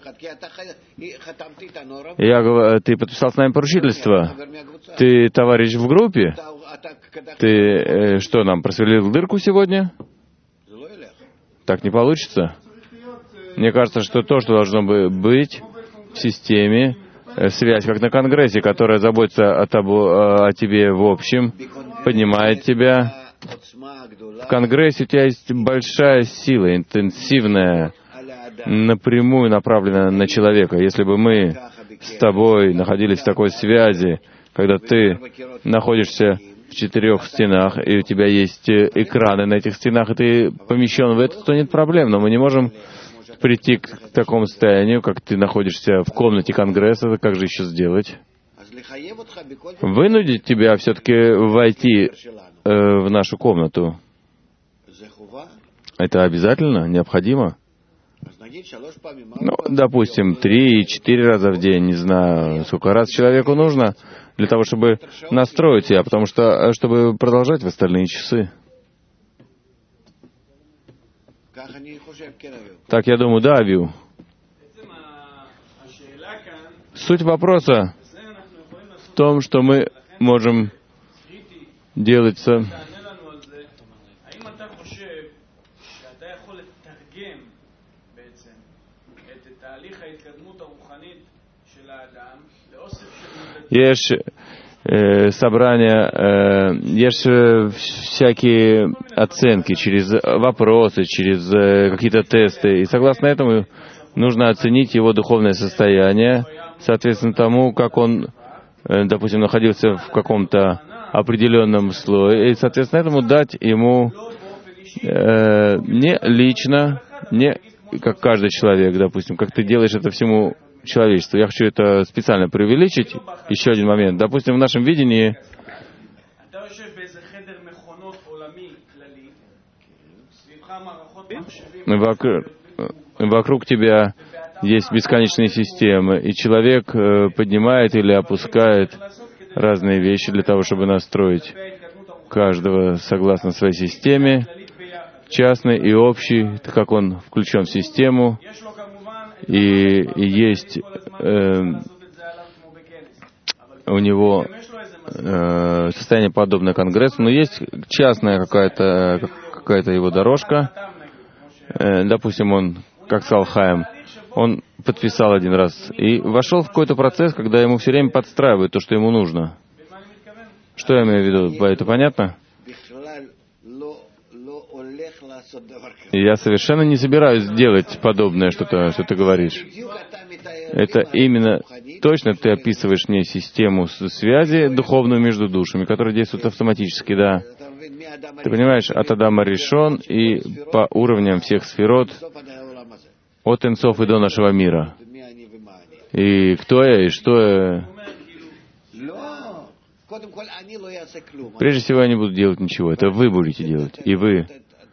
я говорю, ты подписал с нами поручительство. Ты товарищ в группе. Ты э, что, нам просверлил дырку сегодня? Так не получится. Мне кажется, что то, что должно быть в системе, э, связь, как на Конгрессе, которая заботится о, тобо, о тебе в общем, поднимает тебя. В Конгрессе у тебя есть большая сила, интенсивная, напрямую направленная на человека. Если бы мы с тобой находились в такой связи, когда ты находишься в четырех стенах, и у тебя есть экраны на этих стенах, и ты помещен в это, то нет проблем. Но мы не можем прийти к такому состоянию, как ты находишься в комнате Конгресса, как же еще сделать? Вынудить тебя все-таки войти э, в нашу комнату. Это обязательно? Необходимо? Ну, допустим, три-четыре раза в день, не знаю, сколько раз человеку нужно для того, чтобы настроить себя, потому что, чтобы продолжать в остальные часы. Так, я думаю, да, Авиу. Суть вопроса в том, что мы можем делать со... Есть э, собрания, э, есть э, всякие оценки через вопросы, через э, какие-то тесты. И согласно этому нужно оценить его духовное состояние, соответственно тому, как он, э, допустим, находился в каком-то определенном слое, и, соответственно этому дать ему э, не лично, не как каждый человек, допустим, как ты делаешь это всему человечеству. Я хочу это специально преувеличить. Еще один момент. Допустим, в нашем видении вокруг, вокруг тебя есть бесконечные системы, и человек поднимает или опускает разные вещи для того, чтобы настроить каждого согласно своей системе, частной и общей, как он включен в систему. И, и есть э, у него э, состояние подобное Конгрессу, но есть частная какая-то какая-то его дорожка. Э, допустим, он, как сказал Хаим, он подписал один раз и вошел в какой-то процесс, когда ему все время подстраивают то, что ему нужно. Что я имею в виду? Это понятно? И я совершенно не собираюсь делать подобное, что-то, что ты говоришь. Это именно точно ты описываешь мне систему связи духовную между душами, которая действует автоматически, да. Ты понимаешь, от Адама Ришон и по уровням всех сферот, от Энсов и до нашего мира. И кто я, и что я... Прежде всего, я не буду делать ничего. Это вы будете делать. И вы.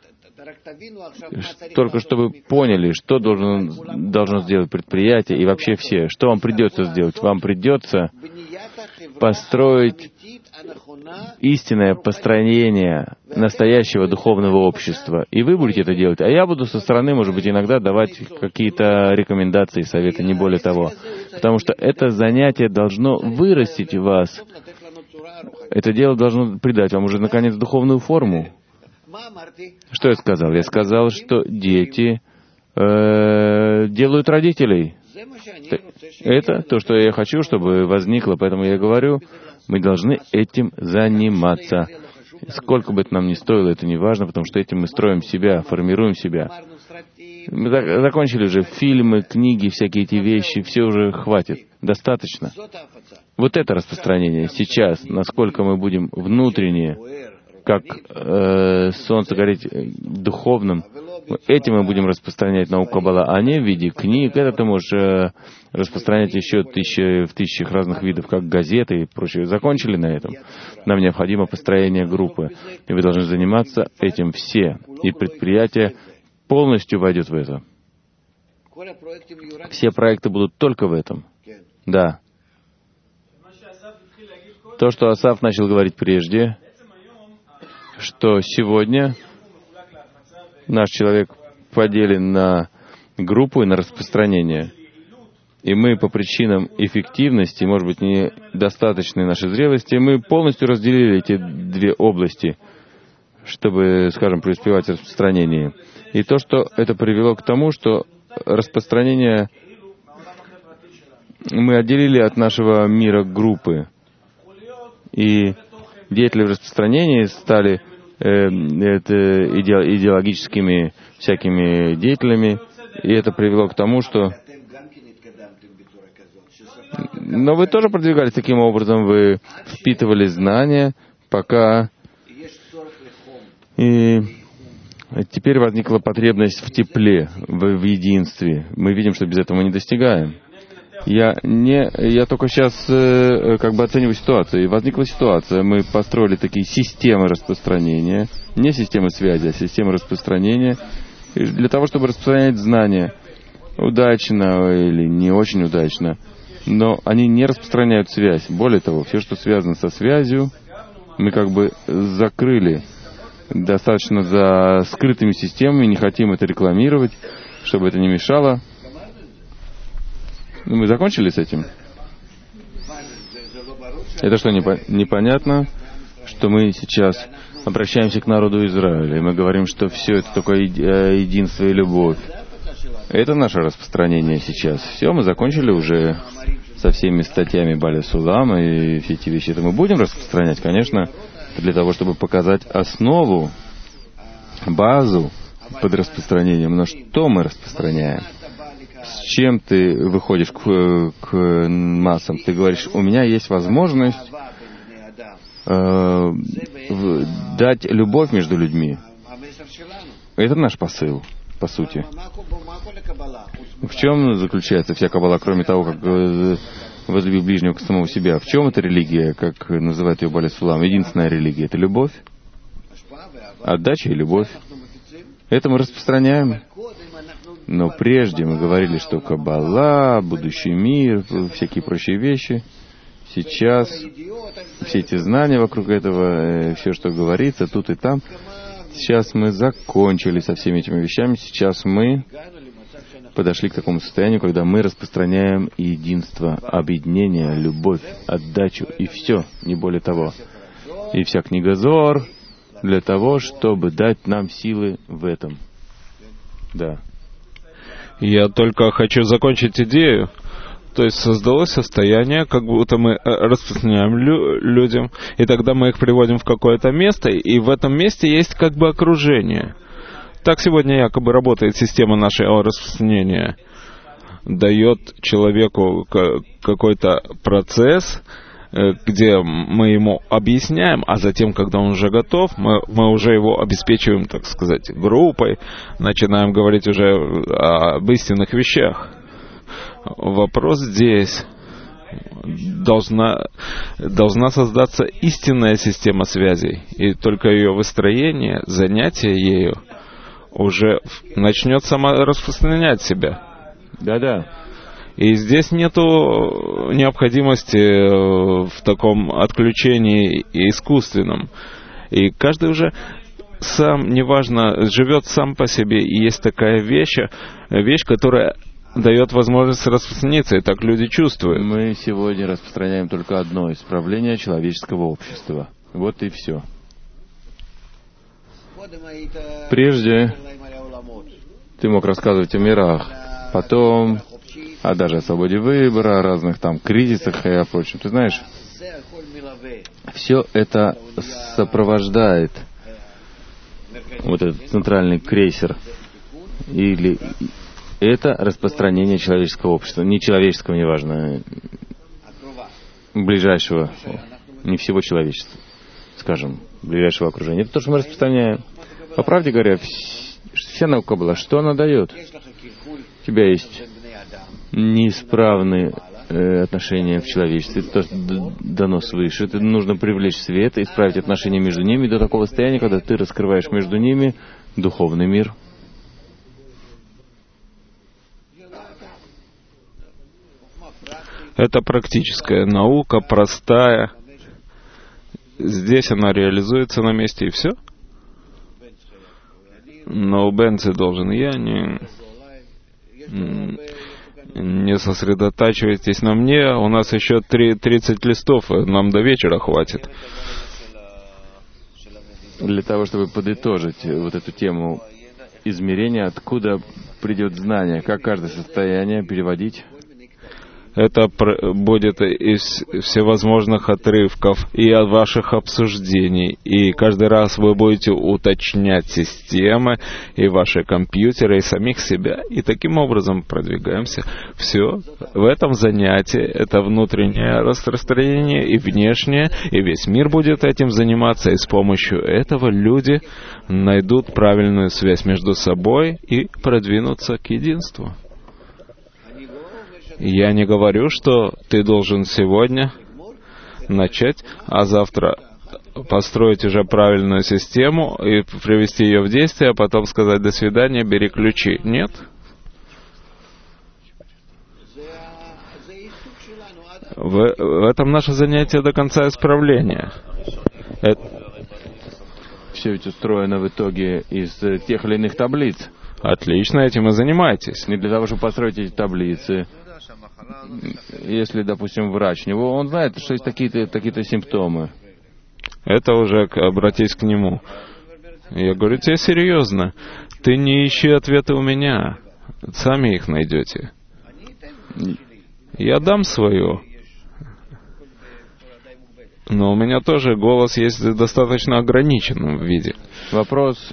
Только чтобы поняли, что должен, должно сделать предприятие и вообще все. Что вам придется сделать? Вам придется построить истинное построение настоящего духовного общества. И вы будете это делать. А я буду со стороны, может быть, иногда давать какие-то рекомендации, советы, не более того. Потому что это занятие должно вырастить в вас. Это дело должно придать вам уже, наконец, духовную форму. Что я сказал? Я сказал, что дети э, делают родителей. Это то, что я хочу, чтобы возникло. Поэтому я говорю, мы должны этим заниматься. Сколько бы это нам ни стоило, это не важно, потому что этим мы строим себя, формируем себя. Мы закончили уже фильмы, книги, всякие эти вещи, все уже хватит, достаточно. Вот это распространение сейчас, насколько мы будем внутренне, как э, солнце гореть духовным, этим мы будем распространять науку Каббала, а не в виде книг. Это ты можешь э, распространять еще тысячи, в тысячах разных видов, как газеты и прочее. Закончили на этом? Нам необходимо построение группы, и вы должны заниматься этим все. И предприятие полностью войдет в это. Все проекты будут только в этом. Да. То, что Асаф начал говорить прежде, что сегодня наш человек поделен на группу и на распространение. И мы по причинам эффективности, может быть, недостаточной нашей зрелости, мы полностью разделили эти две области, чтобы, скажем, преуспевать в распространении. И то, что это привело к тому, что распространение мы отделили от нашего мира группы. И деятели в распространении стали э, это, иде, идеологическими всякими деятелями, и это привело к тому, что... Но вы тоже продвигались таким образом, вы впитывали знания, пока... И теперь возникла потребность в тепле, в, в единстве. Мы видим, что без этого мы не достигаем. Я, не, я только сейчас э, как бы оцениваю ситуацию. И возникла ситуация. Мы построили такие системы распространения. Не системы связи, а системы распространения. Для того, чтобы распространять знания. Удачно или не очень удачно. Но они не распространяют связь. Более того, все, что связано со связью, мы как бы закрыли достаточно за скрытыми системами. Не хотим это рекламировать, чтобы это не мешало. Мы закончили с этим? Это что, непо- непонятно, что мы сейчас обращаемся к народу Израиля, и мы говорим, что все это только еди- единство и любовь. Это наше распространение сейчас. Все, мы закончили уже со всеми статьями Баля Сулама и все эти вещи. Это мы будем распространять, конечно, для того, чтобы показать основу, базу под распространением. Но что мы распространяем? С чем ты выходишь к, к массам? Ты говоришь, у меня есть возможность э, в, дать любовь между людьми. Это наш посыл, по сути. В чем заключается вся каббала, кроме того, как возлюби ближнего к самого себя? В чем эта религия, как называет ее Баля Сулам? Единственная религия — это любовь, отдача и любовь. Это мы распространяем. Но прежде мы говорили, что каббала, будущий мир, всякие прочие вещи. Сейчас все эти знания вокруг этого, все, что говорится тут и там. Сейчас мы закончили со всеми этими вещами. Сейчас мы подошли к такому состоянию, когда мы распространяем единство, объединение, любовь, отдачу и все, не более того. И вся книга Зоар для того, чтобы дать нам силы в этом. Да. Я только хочу закончить идею. То есть создалось состояние, как будто мы распространяем лю- людям, и тогда мы их приводим в какое-то место, и в этом месте есть как бы окружение. Так сегодня якобы работает система нашего распространения. Дает человеку какой-то процесс, где мы ему объясняем, а затем, когда он уже готов, мы, мы уже его обеспечиваем, так сказать, группой, начинаем говорить уже об истинных вещах. Вопрос здесь. Должна, должна создаться истинная система связей, и только ее выстроение, занятие ею уже начнет сама распространять себя. Да-да. И здесь нету необходимости в таком отключении искусственном. И каждый уже сам, неважно, живет сам по себе. И есть такая вещь, вещь, которая дает возможность распространиться, и так люди чувствуют. Мы сегодня распространяем только одно — исправление человеческого общества. Вот и все. Прежде ты мог рассказывать о мирах, потом, а даже о свободе выбора, о разных там кризисах и о прочем. Ты знаешь, все это сопровождает вот этот центральный крейсер, или это распространение человеческого общества, не человеческого, неважно, ближайшего, не всего человечества, скажем, ближайшего окружения. Это то, что мы распространяем. По правде говоря, вся наука была, что она дает? У тебя есть неисправные э, отношения в человечестве, это то, что дано свыше. Это нужно привлечь свет, исправить отношения между ними до такого состояния, когда ты раскрываешь между ними духовный мир. Это практическая наука, простая. Здесь она реализуется на месте, и все. Но у Бенци должен я, не, не сосредотачивайтесь на мне. У нас еще тридцать листов, нам до вечера хватит. Для того, чтобы подытожить вот эту тему измерения, откуда придет знание, как каждое состояние переводить? Это будет из всевозможных отрывков и от ваших обсуждений. И каждый раз вы будете уточнять системы и ваши компьютеры, и самих себя. И таким образом продвигаемся. Все. В этом занятии это внутреннее распространение и внешнее. И весь мир будет этим заниматься. И с помощью этого люди найдут правильную связь между собой и продвинутся к единству. Я не говорю, что ты должен сегодня начать, а завтра построить уже правильную систему и привести ее в действие, а потом сказать «до свидания, бери ключи». Нет. В, в этом наше занятие до конца исправления. Это... Все ведь устроено в итоге из тех или иных таблиц. Отлично, этим и занимайтесь. Не для того, чтобы построить эти таблицы. Если, допустим, врач, у него, он знает, что есть такие-то, такие-то симптомы. Это уже обратись к нему. Я говорю тебе серьезно. Ты не ищи ответы у меня. Сами их найдете. Я дам свое. Но у меня тоже голос есть в достаточно ограниченном виде. Вопрос,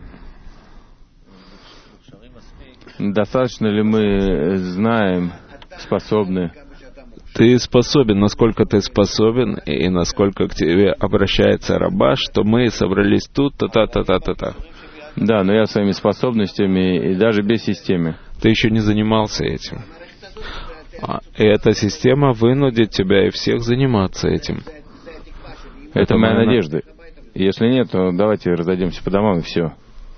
достаточно ли мы знаем, способны. Ты способен, насколько ты способен, и насколько к тебе обращается раба, что мы собрались тут, та-та-та-та-та-та. Да, но я своими способностями, и даже без системы. Ты еще не занимался этим. И эта система вынудит тебя и всех заниматься этим. Это, Это моя надежда. Если нет, то давайте разойдемся по домам, и все.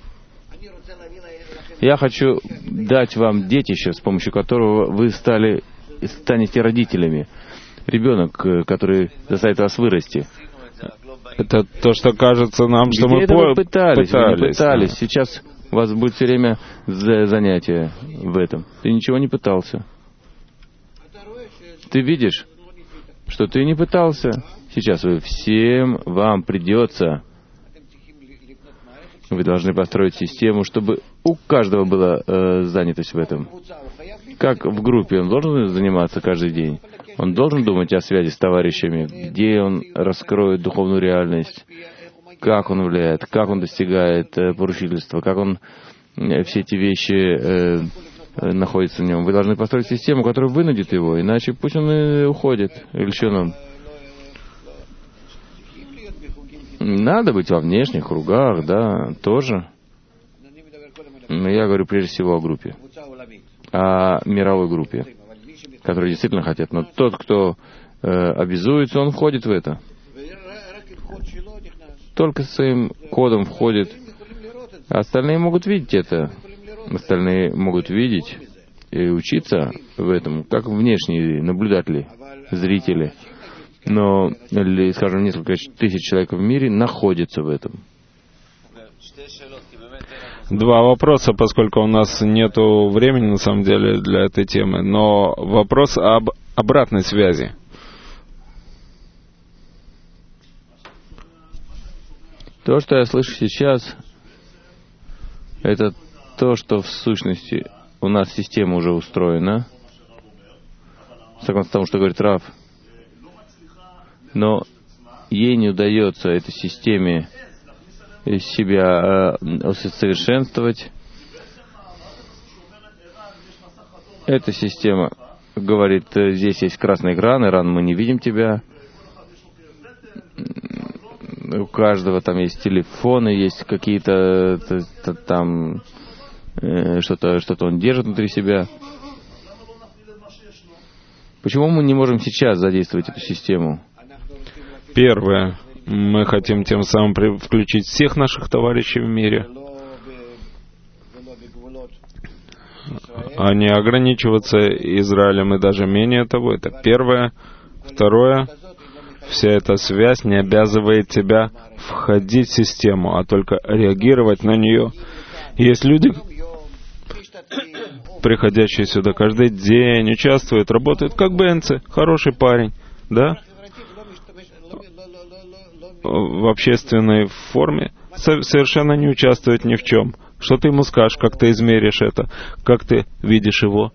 Я хочу дать вам детище, с помощью которого вы стали, станете родителями. Ребенок, который заставит вас вырасти. Это то, что кажется нам, что Где мы это по... вы пытались, пытались. Вы не пытались. Да. Сейчас у вас будет все время занятие в этом. Ты ничего не пытался. Ты видишь, что ты не пытался. Сейчас вы всем вам придется. Вы должны построить систему, чтобы у каждого была э, занятость в этом. Как в группе он должен заниматься каждый день. Он должен думать о связи с товарищами, где он раскроет духовную реальность, как он влияет, как он достигает э, поручительства, как он э, все эти вещи э, э, находятся в нем. Вы должны построить систему, которая вынудит его, иначе пусть он и уходит. Или что нам? Надо быть во внешних кругах, да, тоже. Но я говорю прежде всего о группе, о мировой группе, которые действительно хотят. Но тот, кто э, обязуется, он входит в это. Только своим кодом входит. А остальные могут видеть это. Остальные могут видеть и учиться в этом, как внешние наблюдатели, зрители. Но, или, скажем, несколько тысяч человек в мире находятся в этом. Два вопроса, поскольку у нас нет времени, на самом деле, для этой темы. Но вопрос об обратной связи. То, что я слышу сейчас, это то, что в сущности у нас система уже устроена. Согласно тому, что говорит Рав. Но ей не удается, этой системе, себя э, усовершенствовать. Эта система говорит, здесь есть красный экран, Иран, мы не видим тебя. У каждого там есть телефоны, есть какие-то там э, что-то, что-то он держит внутри себя. Почему мы не можем сейчас задействовать эту систему? Первое. Мы хотим тем самым включить всех наших товарищей в мире. а не ограничиваться Израилем и даже менее того. Это первое. Второе. Вся эта связь не обязывает тебя входить в систему, а только реагировать на нее. Есть люди, приходящие сюда каждый день, участвуют, работают как бенцы, хороший парень, да? В общественной форме совершенно не участвует ни в чем. Что ты ему скажешь, как ты измеришь это, как ты видишь его?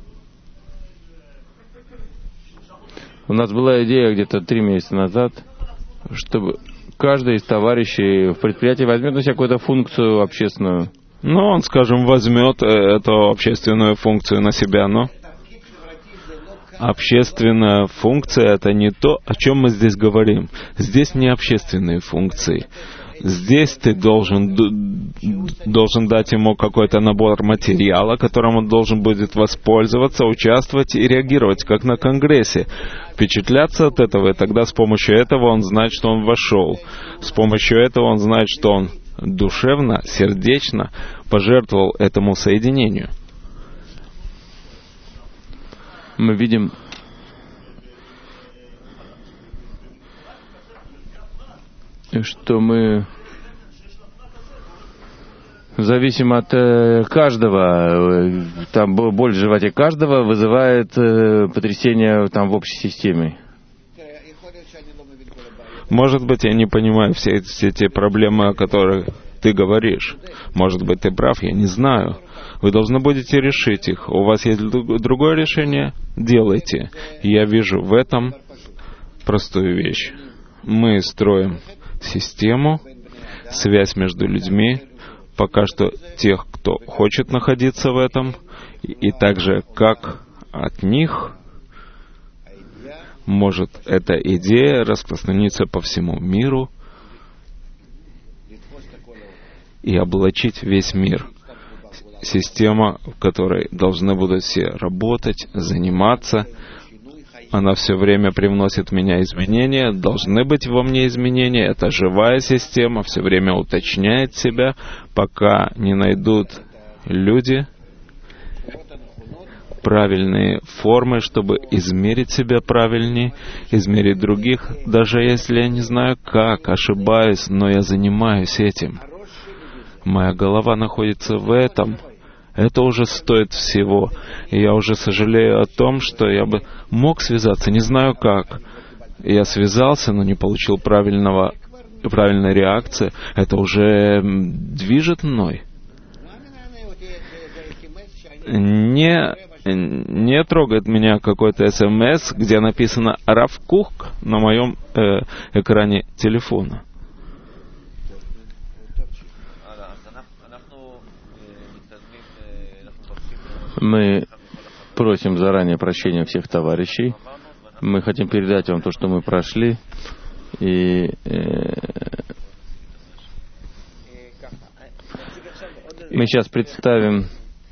У нас была идея где-то три месяца назад, чтобы каждый из товарищей в предприятии возьмет на себя какую-то функцию общественную. Ну, он, скажем, возьмет эту общественную функцию на себя, но общественная функция — это не то, о чем мы здесь говорим. Здесь не общественные функции. Здесь ты должен, должен дать ему какой-то набор материала, которым он должен будет воспользоваться, участвовать и реагировать, как на Конгрессе. Впечатляться от этого, и тогда с помощью этого он знает, что он вошел. С помощью этого он знает, что он душевно, сердечно пожертвовал этому соединению. Мы видим, что мы зависим от э, каждого, там боль в животе каждого вызывает э, потрясение там в общей системе. Может быть, я не понимаю все, все те проблемы, о которых ты говоришь. Может быть, ты прав, я не знаю. Вы должны будете решить их. У вас есть другое решение? Делайте. Я вижу в этом простую вещь. Мы строим систему, связь между людьми, пока что тех, кто хочет находиться в этом, и также как от них может эта идея распространиться по всему миру и облачить весь мир. Система, в которой должны будут все работать, заниматься, она все время привносит в меня изменения, должны быть во мне изменения, это живая система, все время уточняет себя, пока не найдут люди правильные формы, чтобы измерить себя правильнее, измерить других, даже если я не знаю как, ошибаюсь, но я занимаюсь этим. Моя голова находится в этом. Это уже стоит всего. И я уже сожалею о том, что я бы мог связаться, не знаю как. Я связался, но не получил правильного, правильной реакции. Это уже движет мной. Не, не трогает меня какой-то эс эм эс, где написано «Рав Кук» на моем э, экране телефона. Мы просим заранее прощения всех товарищей. Мы хотим передать вам то, что мы прошли. И э, мы сейчас представим.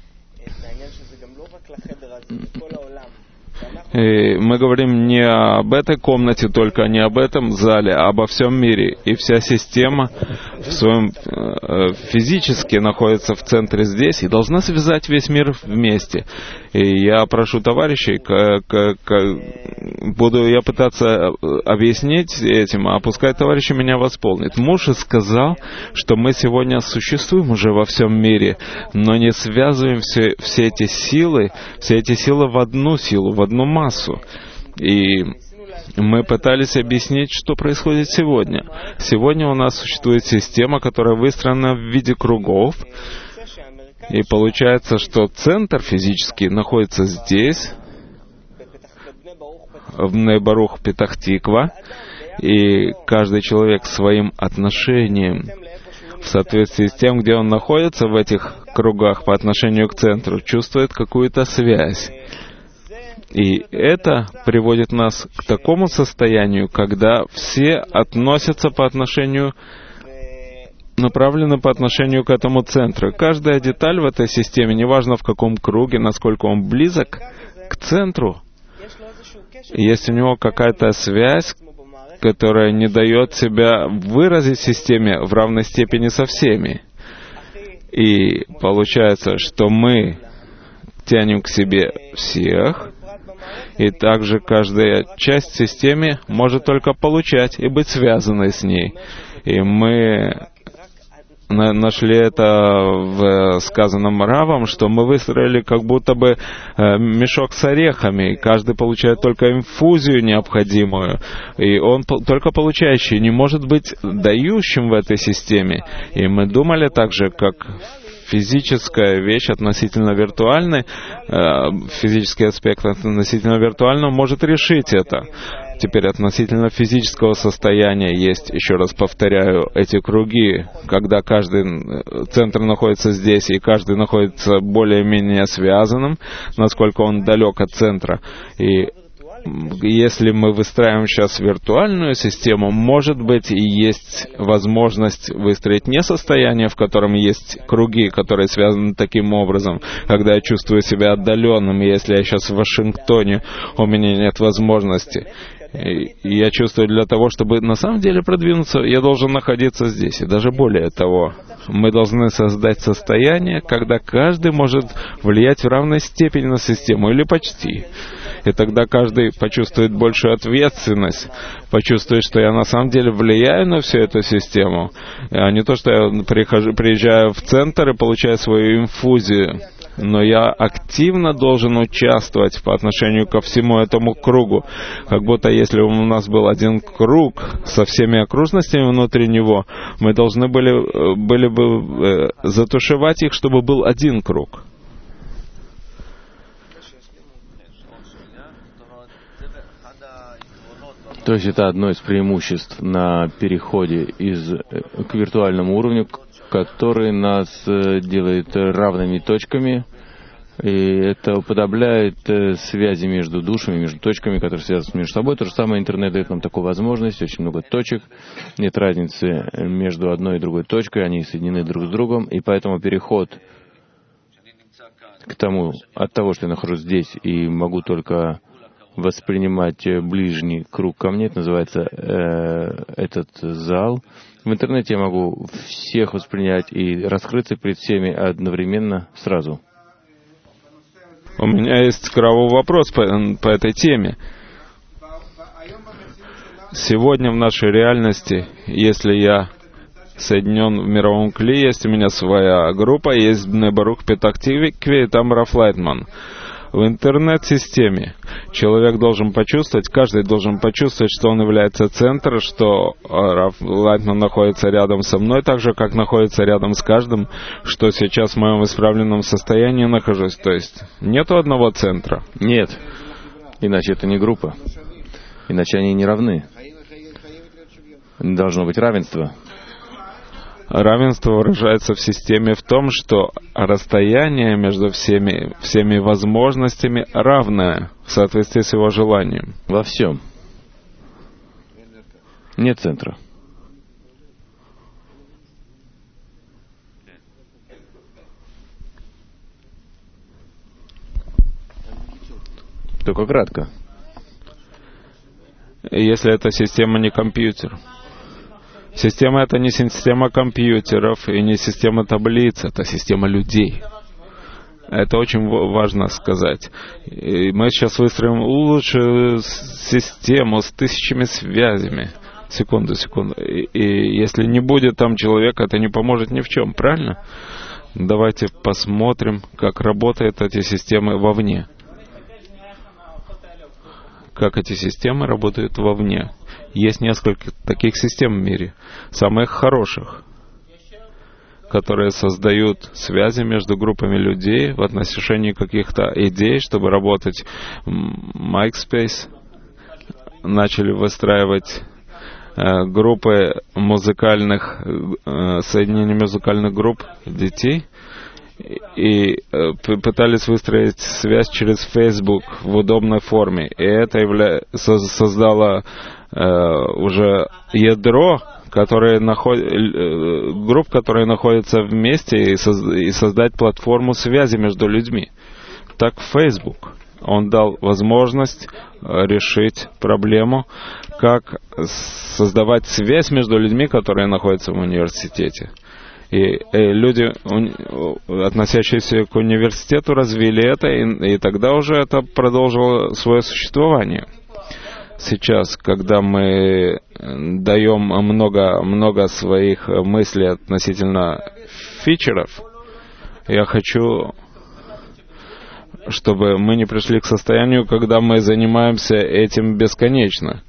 И мы говорим не об этой комнате только, не об этом зале, а обо всем мире. И вся система в своем э, физически находится в центре здесь и должна связать весь мир вместе. И я прошу товарищей, как, как, буду я пытаться объяснить этим, а пускай товарищи меня восполнят. Муж сказал, что мы сегодня существуем уже во всем мире, но не связываем все, все эти силы, все эти силы в одну силу, в одну массу. И мы пытались объяснить, что происходит сегодня. Сегодня у нас существует система, которая выстроена в виде кругов. И получается, что центр физически находится здесь, в Ней-Барух Петах-Тиква, и каждый человек своим отношением, в соответствии с тем, где он находится в этих кругах по отношению к центру, чувствует какую-то связь. И это приводит нас к такому состоянию, когда все относятся по отношению, направлены по отношению к этому центру. Каждая деталь в этой системе, неважно в каком круге, насколько он близок к центру, есть у него какая-то связь, которая не дает себя выразить в системе в равной степени со всеми. И получается, что мы тянем к себе всех, и также каждая часть в системе может только получать и быть связанной с ней. И мы нашли это в сказанном Равом, что мы выстроили как будто бы мешок с орехами, и каждый получает только инфузию необходимую, и он только получающий не может быть дающим в этой системе. И мы думали также, как физическая вещь относительно виртуальной, физический аспект относительно виртуального может решить это. Теперь относительно физического состояния есть, еще раз повторяю, эти круги, когда каждый центр находится здесь, и каждый находится более-менее связанным, насколько он далек от центра. И если мы выстраиваем сейчас виртуальную систему, может быть, и есть возможность выстроить не состояние, в котором есть круги, которые связаны таким образом, когда я чувствую себя отдаленным, и если я сейчас в Вашингтоне, у меня нет возможности. И я чувствую, для того, чтобы на самом деле продвинуться, я должен находиться здесь. И даже более того, мы должны создать состояние, когда каждый может влиять в равной степени на систему, или почти. И тогда каждый почувствует большую ответственность, почувствует, что я на самом деле влияю на всю эту систему, а не то, что я прихожу, приезжаю в центр и получаю свою инфузию. Но я активно должен участвовать по отношению ко всему этому кругу. Как будто если у нас был один круг со всеми окружностями внутри него, мы должны были, были бы затушевать их, чтобы был один круг. То есть это одно из преимуществ на переходе из, к виртуальному уровню, который нас делает равными точками, и это уподобляет связи между душами, между точками, которые связаны между собой. То же самое интернет дает нам такую возможность, очень много точек, нет разницы между одной и другой точкой, они соединены друг с другом, и поэтому переход к тому, от того, что я нахожусь здесь и могу только воспринимать ближний круг ко мне, это называется э, этот зал. В интернете я могу всех воспринять и раскрыться перед всеми одновременно сразу. У меня есть к Раву вопрос по, по этой теме. Сегодня в нашей реальности, если я соединен в мировом кли, есть у меня своя группа, есть Бней Барух Петах Тикве, и там Раф Лайтман. В интернет-системе человек должен почувствовать, каждый должен почувствовать, что он является центром, что Раф Лайтман находится рядом со мной, так же, как находится рядом с каждым, что сейчас в моем исправленном состоянии нахожусь. То есть нету одного центра. Нет. Иначе это не группа. Иначе они не равны. Должно быть равенство. Равенство выражается в системе в том, что расстояние между всеми, всеми возможностями равное в соответствии с его желанием. Во всем. Нет центра. Только кратко. Если эта система не компьютер. Система — это не система компьютеров и не система таблиц, это система людей. Это очень важно сказать. И мы сейчас выстроим лучшую систему с тысячами связями. Секунду, секунду. И, и если не будет там человека, это не поможет ни в чем, правильно? Давайте посмотрим, как работают эти системы вовне. Как эти системы работают вовне. Есть несколько таких систем в мире, самых хороших, которые создают связи между группами людей в отношении каких-то идей, чтобы работать. MySpace начали выстраивать э, группы музыкальных, э, соединения музыкальных групп детей, и э, пытались выстроить связь через Facebook в удобной форме. И это явля... создало э, уже ядро, которые наход... групп, которые находятся вместе, и, соз... и создать платформу связи между людьми. Так Facebook. Он дал возможность решить проблему, как создавать связь между людьми, которые находятся в университете. И, и люди, относящиеся к университету, развили это, и, и тогда уже это продолжило свое существование. Сейчас, когда мы даем много, много своих мыслей относительно фичеров, я хочу, чтобы мы не пришли к состоянию, когда мы занимаемся этим бесконечно.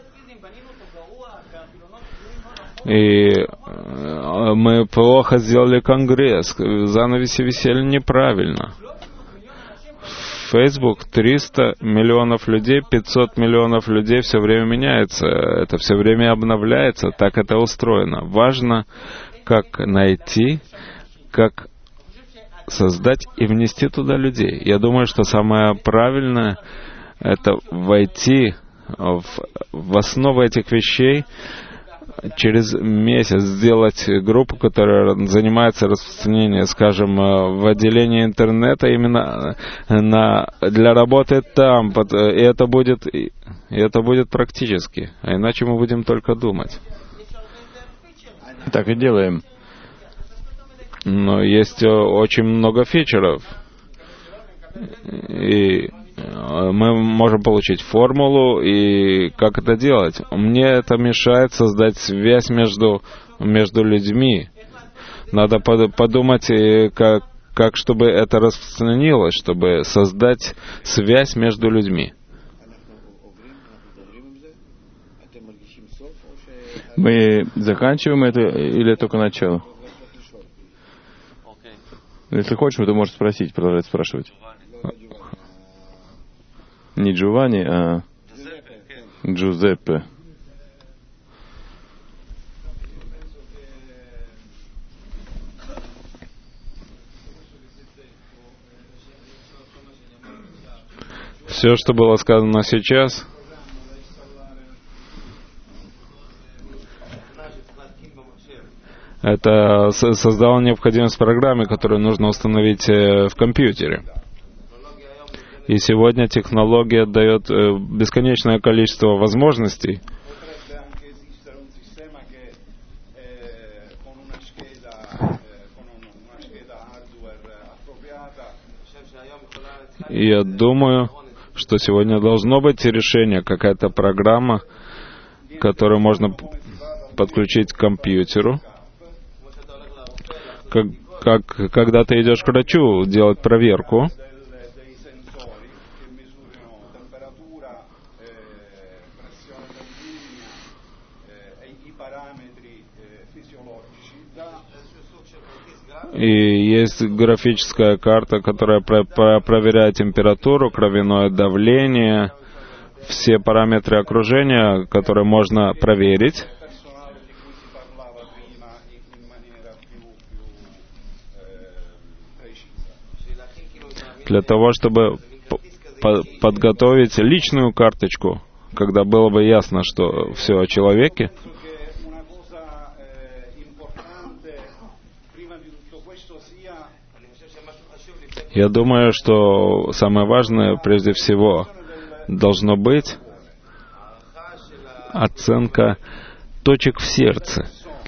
И мы плохо сделали конгресс, занавеси висели неправильно. Facebook триста миллионов людей, пятьсот миллионов людей все время меняется. Это все время обновляется. Так это устроено. Важно, как найти, как создать и внести туда людей. Я думаю, что самое правильное — это войти в, в основу этих вещей, через месяц сделать группу, которая занимается распространением, скажем, в отделении интернета именно на, для работы там. И это будет, и это будет практически. А иначе мы будем только думать. Так и делаем. Но есть очень много фичеров. И мы можем получить формулу, и как это делать? Мне это мешает создать связь между, между людьми. Надо подумать, как, как чтобы это распространилось, чтобы создать связь между людьми. Мы заканчиваем это или только начало? Если хочешь, ты можешь спросить, продолжать спрашивать. Не Джованни, а Джузеппе. Все, что было сказано сейчас, это создало необходимость в программе, которую нужно установить в компьютере. И сегодня технология дает бесконечное количество возможностей. И я думаю, что сегодня должно быть решение, какая-то программа, которую можно подключить к компьютеру. Как, как, когда ты идешь к врачу делать проверку, и есть графическая карта, которая про- про- проверяет температуру, кровяное давление, все параметры окружения, которые можно проверить. Для того, чтобы по- подготовить личную карточку, когда было бы ясно, что все о человеке. Я думаю, что самое важное, прежде всего, должно быть оценка точек в сердце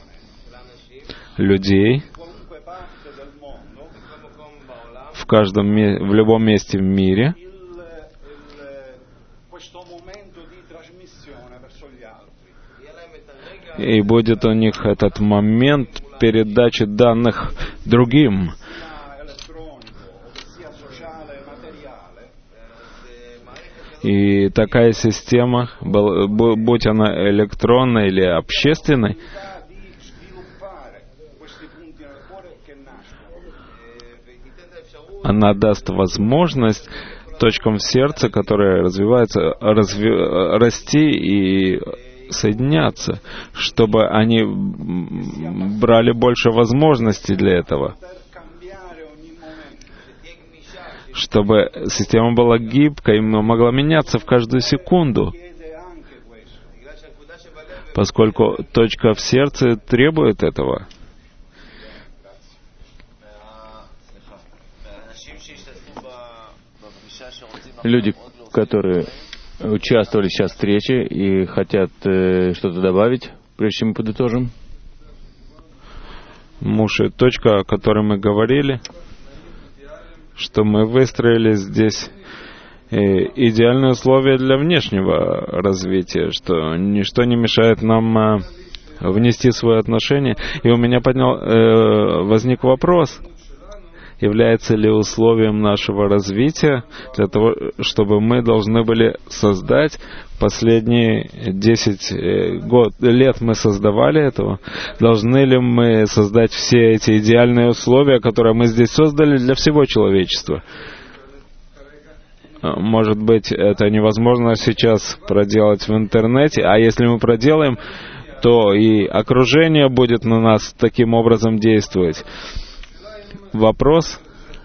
людей в каждом, в любом месте в мире, и будет у них этот момент передачи данных другим. И такая система, будь она электронной или общественной, она даст возможность точкам в сердце, которые развиваются, разви, расти и соединяться, чтобы они брали больше возможностей для этого. Чтобы система была гибкой и могла меняться в каждую секунду, поскольку точка в сердце требует этого. Люди, которые участвовали сейчас в встрече и хотят э, что-то добавить, прежде чем мы подытожим. Муж, точка, о которой мы говорили, что мы выстроили здесь идеальные условия для внешнего развития, что ничто не мешает нам внести свое отношение. И у меня поднял, э, возник вопрос, является ли условием нашего развития для того, чтобы мы должны были создать последние десять год, лет мы создавали этого, должны ли мы создать все эти идеальные условия, которые мы здесь создали для всего человечества? Может быть, это невозможно сейчас проделать в интернете, а если мы проделаем, то и окружение будет на нас таким образом действовать. Вопрос,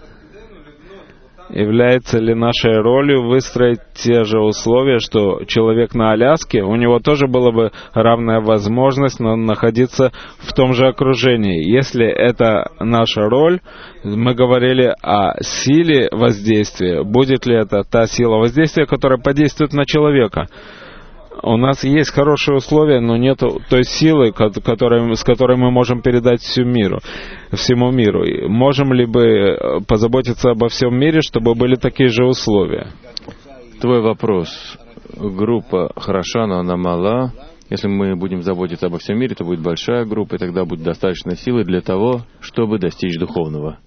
является ли нашей ролью выстроить те же условия, что человек на Аляске, у него тоже была бы равная возможность находиться в том же окружении. Если это наша роль, мы говорили о силе воздействия. Будет ли это та сила воздействия, которая подействует на человека? У нас есть хорошие условия, но нет той силы, которой, с которой мы можем передать всю миру, всему миру. Можем ли мы позаботиться обо всем мире, чтобы были такие же условия? Твой вопрос. Группа хороша, но она мала. Если мы будем заботиться обо всем мире, то будет большая группа, и тогда будет достаточно силы для того, чтобы достичь духовного.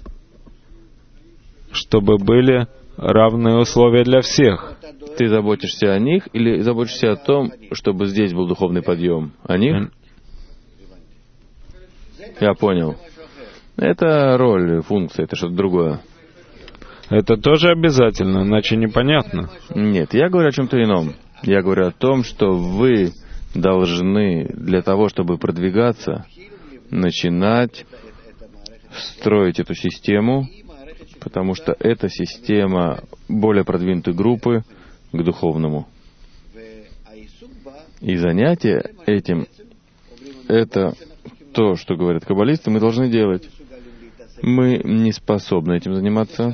Чтобы были равные условия для всех. Ты заботишься о них или заботишься о том, чтобы здесь был духовный подъем? О них? Я понял. Это роль, функция, это что-то другое. Это тоже обязательно, иначе непонятно. Нет, я говорю о чем-то ином. Я говорю о том, что вы должны для того, чтобы продвигаться, начинать строить эту систему, потому что эта система более продвинутой группы к духовному. И занятие этим — это то, что говорят каббалисты, мы должны делать. Мы не способны этим заниматься.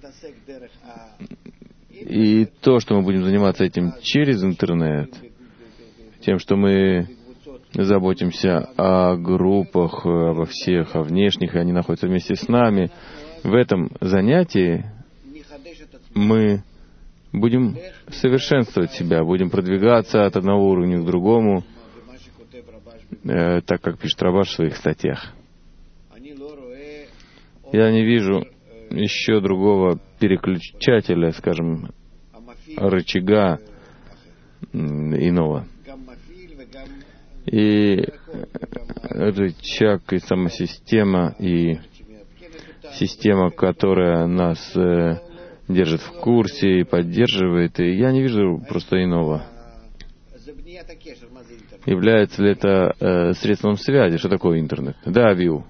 И то, что мы будем заниматься этим через интернет, тем, что мы заботимся о группах, обо всех, о внешних, и они находятся вместе с нами, в этом занятии мы будем совершенствовать себя, будем продвигаться от одного уровня к другому, э, так как пишет Рабаш в своих статьях. Я не вижу еще другого переключателя, скажем, рычага иного. И рычаг, и сама система, и система, которая нас э, держит в курсе и поддерживает, и я не вижу просто иного. Является ли это э, средством связи? Что такое интернет? Да, Виу.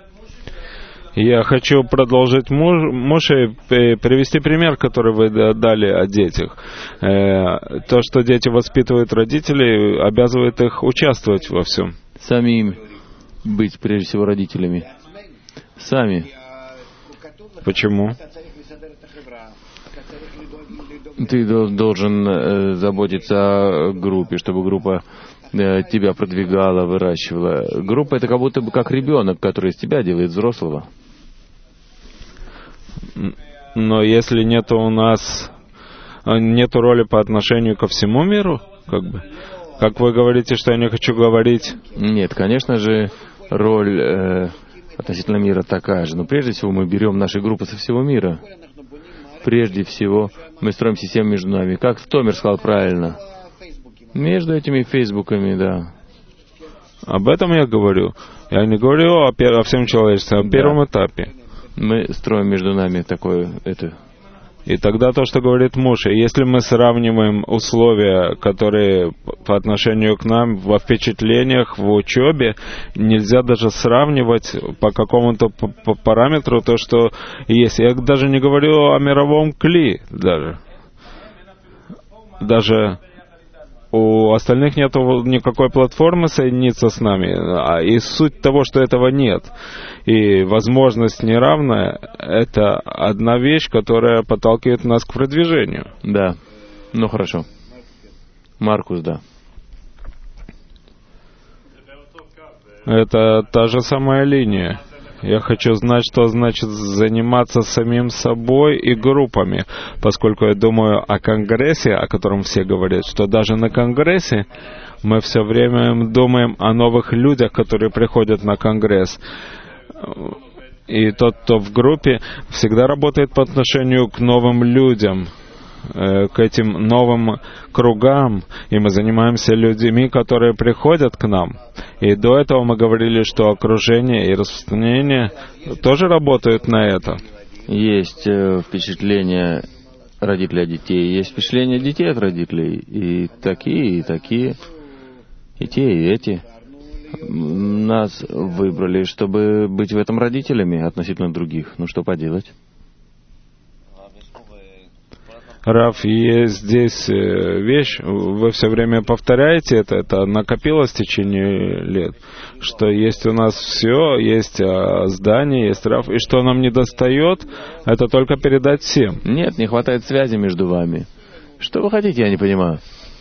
Я хочу продолжить Моше, привести пример, который вы дали о детях. То, что дети воспитывают родителей, обязывает их участвовать во всем. Самим быть, прежде всего, родителями. Сами. Почему? Ты должен э, заботиться о группе, чтобы группа э, тебя продвигала, выращивала. Группа — это как будто бы как ребенок, который из тебя делает взрослого. Но если нет у нас нету роли по отношению ко всему миру, как бы, как вы говорите, что я не хочу говорить. Нет, конечно же, роль э, относительно мира такая же. Но прежде всего мы берем наши группы со всего мира. Прежде всего мы строим систему между нами. Как Томер сказал правильно. Между этими фейсбуками, да. Об этом я говорю. Я не говорю о, пер- о всем человечестве, о первом да. этапе. Мы строим между нами такое, это... И тогда то, что говорит Моше, если мы сравниваем условия, которые по отношению к нам во впечатлениях, в учебе, нельзя даже сравнивать по какому-то параметру то, что есть. Я даже не говорю о мировом кли даже. Даже у остальных нет никакой платформы соединиться с нами. И суть того, что этого нет. И возможность неравная — это одна вещь, которая подталкивает нас к продвижению. Да. Ну, хорошо. Маркус, да. Это та же самая линия. Я хочу знать, что значит заниматься самим собой и группами, поскольку я думаю о Конгрессе, о котором все говорят, что даже на Конгрессе мы все время думаем о новых людях, которые приходят на Конгресс. И тот, кто в группе, всегда работает по отношению к новым людям, к этим новым кругам, и мы занимаемся людьми, которые приходят к нам. И до этого мы говорили, что окружение и распространение тоже работают на это. Есть э, впечатление родителей от детей, есть впечатление детей от родителей, и такие, и такие, и те, и эти. Нас выбрали, чтобы быть в этом родителями относительно других. Ну что поделать? Рав, есть здесь вещь, вы все время повторяете это, это накопилось в течение лет, что есть у нас все, есть здание, есть Рав, и что нам не достает, это только передать всем. Нет, не хватает связи между вами. Что вы хотите, я не понимаю.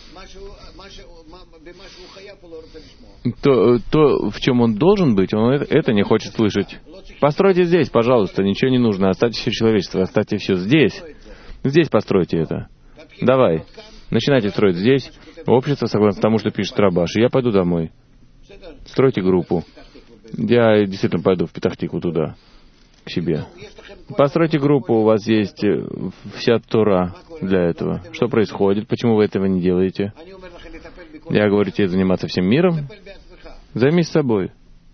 То, то, в чем он должен быть, он это не хочет слышать. Постройте здесь, пожалуйста, ничего не нужно, оставьте все человечество, оставьте все здесь. Здесь постройте это. Давай. Начинайте строить здесь. Общество согласно тому, что пишет Рабаш. Я пойду домой. Стройте группу. Я действительно пойду в Петах-Тикву туда, к себе. Постройте группу, у вас есть вся Тора для этого. Что происходит? Почему вы этого не делаете? Я говорю тебе заниматься всем миром. Займись собой.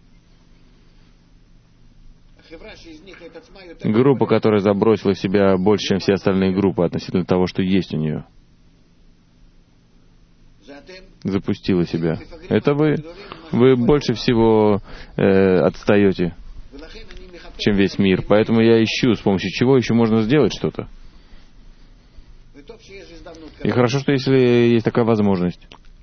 Группа, которая забросила в себя больше, чем все остальные группы относительно того, что есть у нее. Запустила себя. Это вы. Вы больше всего э, отстаете, чем весь мир. Поэтому я ищу, с помощью чего еще можно сделать что-то. И хорошо, что если есть такая возможность.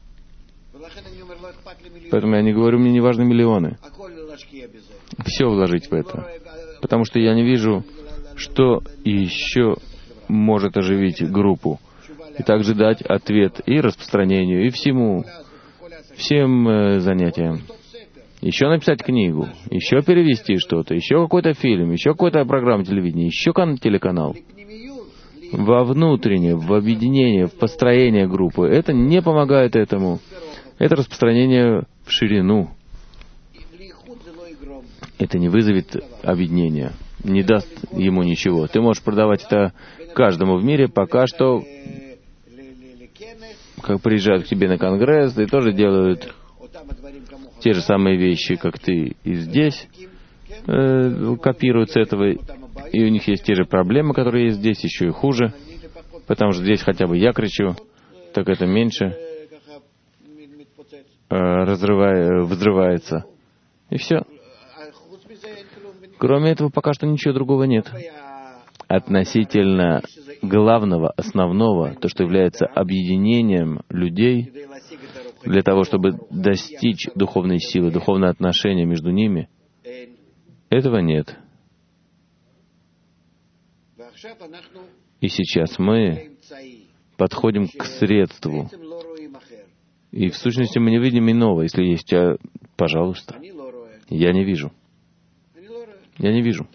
Поэтому я не говорю, мне не важны миллионы. Все вложить в это. Потому что я не вижу, что еще может оживить группу. И также дать ответ и распространению, и всему, всем э, занятиям. Еще написать книгу, еще перевести что-то, еще какой-то фильм, еще какая-то программа телевидения, еще кан- телеканал. Во внутреннее, в объединение, в построение группы. Это не помогает этому. Это распространение в ширину. Это не вызовет объединения, не даст ему ничего. Ты можешь продавать это каждому в мире, пока что, как приезжают к тебе на конгресс, и тоже делают те же самые вещи, как ты и здесь, э, копируют с этого, и у них есть те же проблемы, которые есть здесь, еще и хуже, потому что здесь хотя бы я кричу, так это меньше э, разрывая, взрывается. И все. Кроме этого, пока что ничего другого нет. Относительно главного, основного, то, что является объединением людей, для того, чтобы достичь духовной силы, духовного отношения между ними, этого нет. И сейчас мы подходим к средству. И в сущности мы не видим иного. Если есть, а, пожалуйста. Я не вижу. Я не вижу.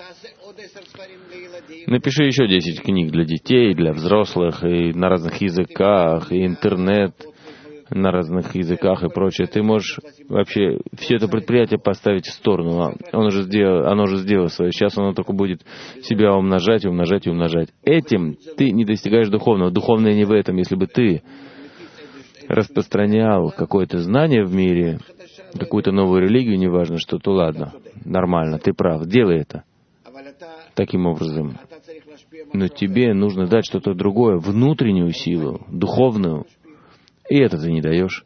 Напиши еще десять книг для детей, для взрослых, и на разных языках, и интернет на разных языках и прочее. Ты можешь вообще все это предприятие поставить в сторону. Он уже сделал, оно уже сделало свое. Сейчас оно только будет себя умножать, и умножать и умножать. Этим ты не достигаешь духовного. Духовное не в этом. Если бы ты распространял какое-то знание в мире, какую-то новую религию, неважно что, то ладно, нормально, ты прав, делай это таким образом. Но тебе нужно дать что-то другое, внутреннюю силу, духовную, и это ты не даешь.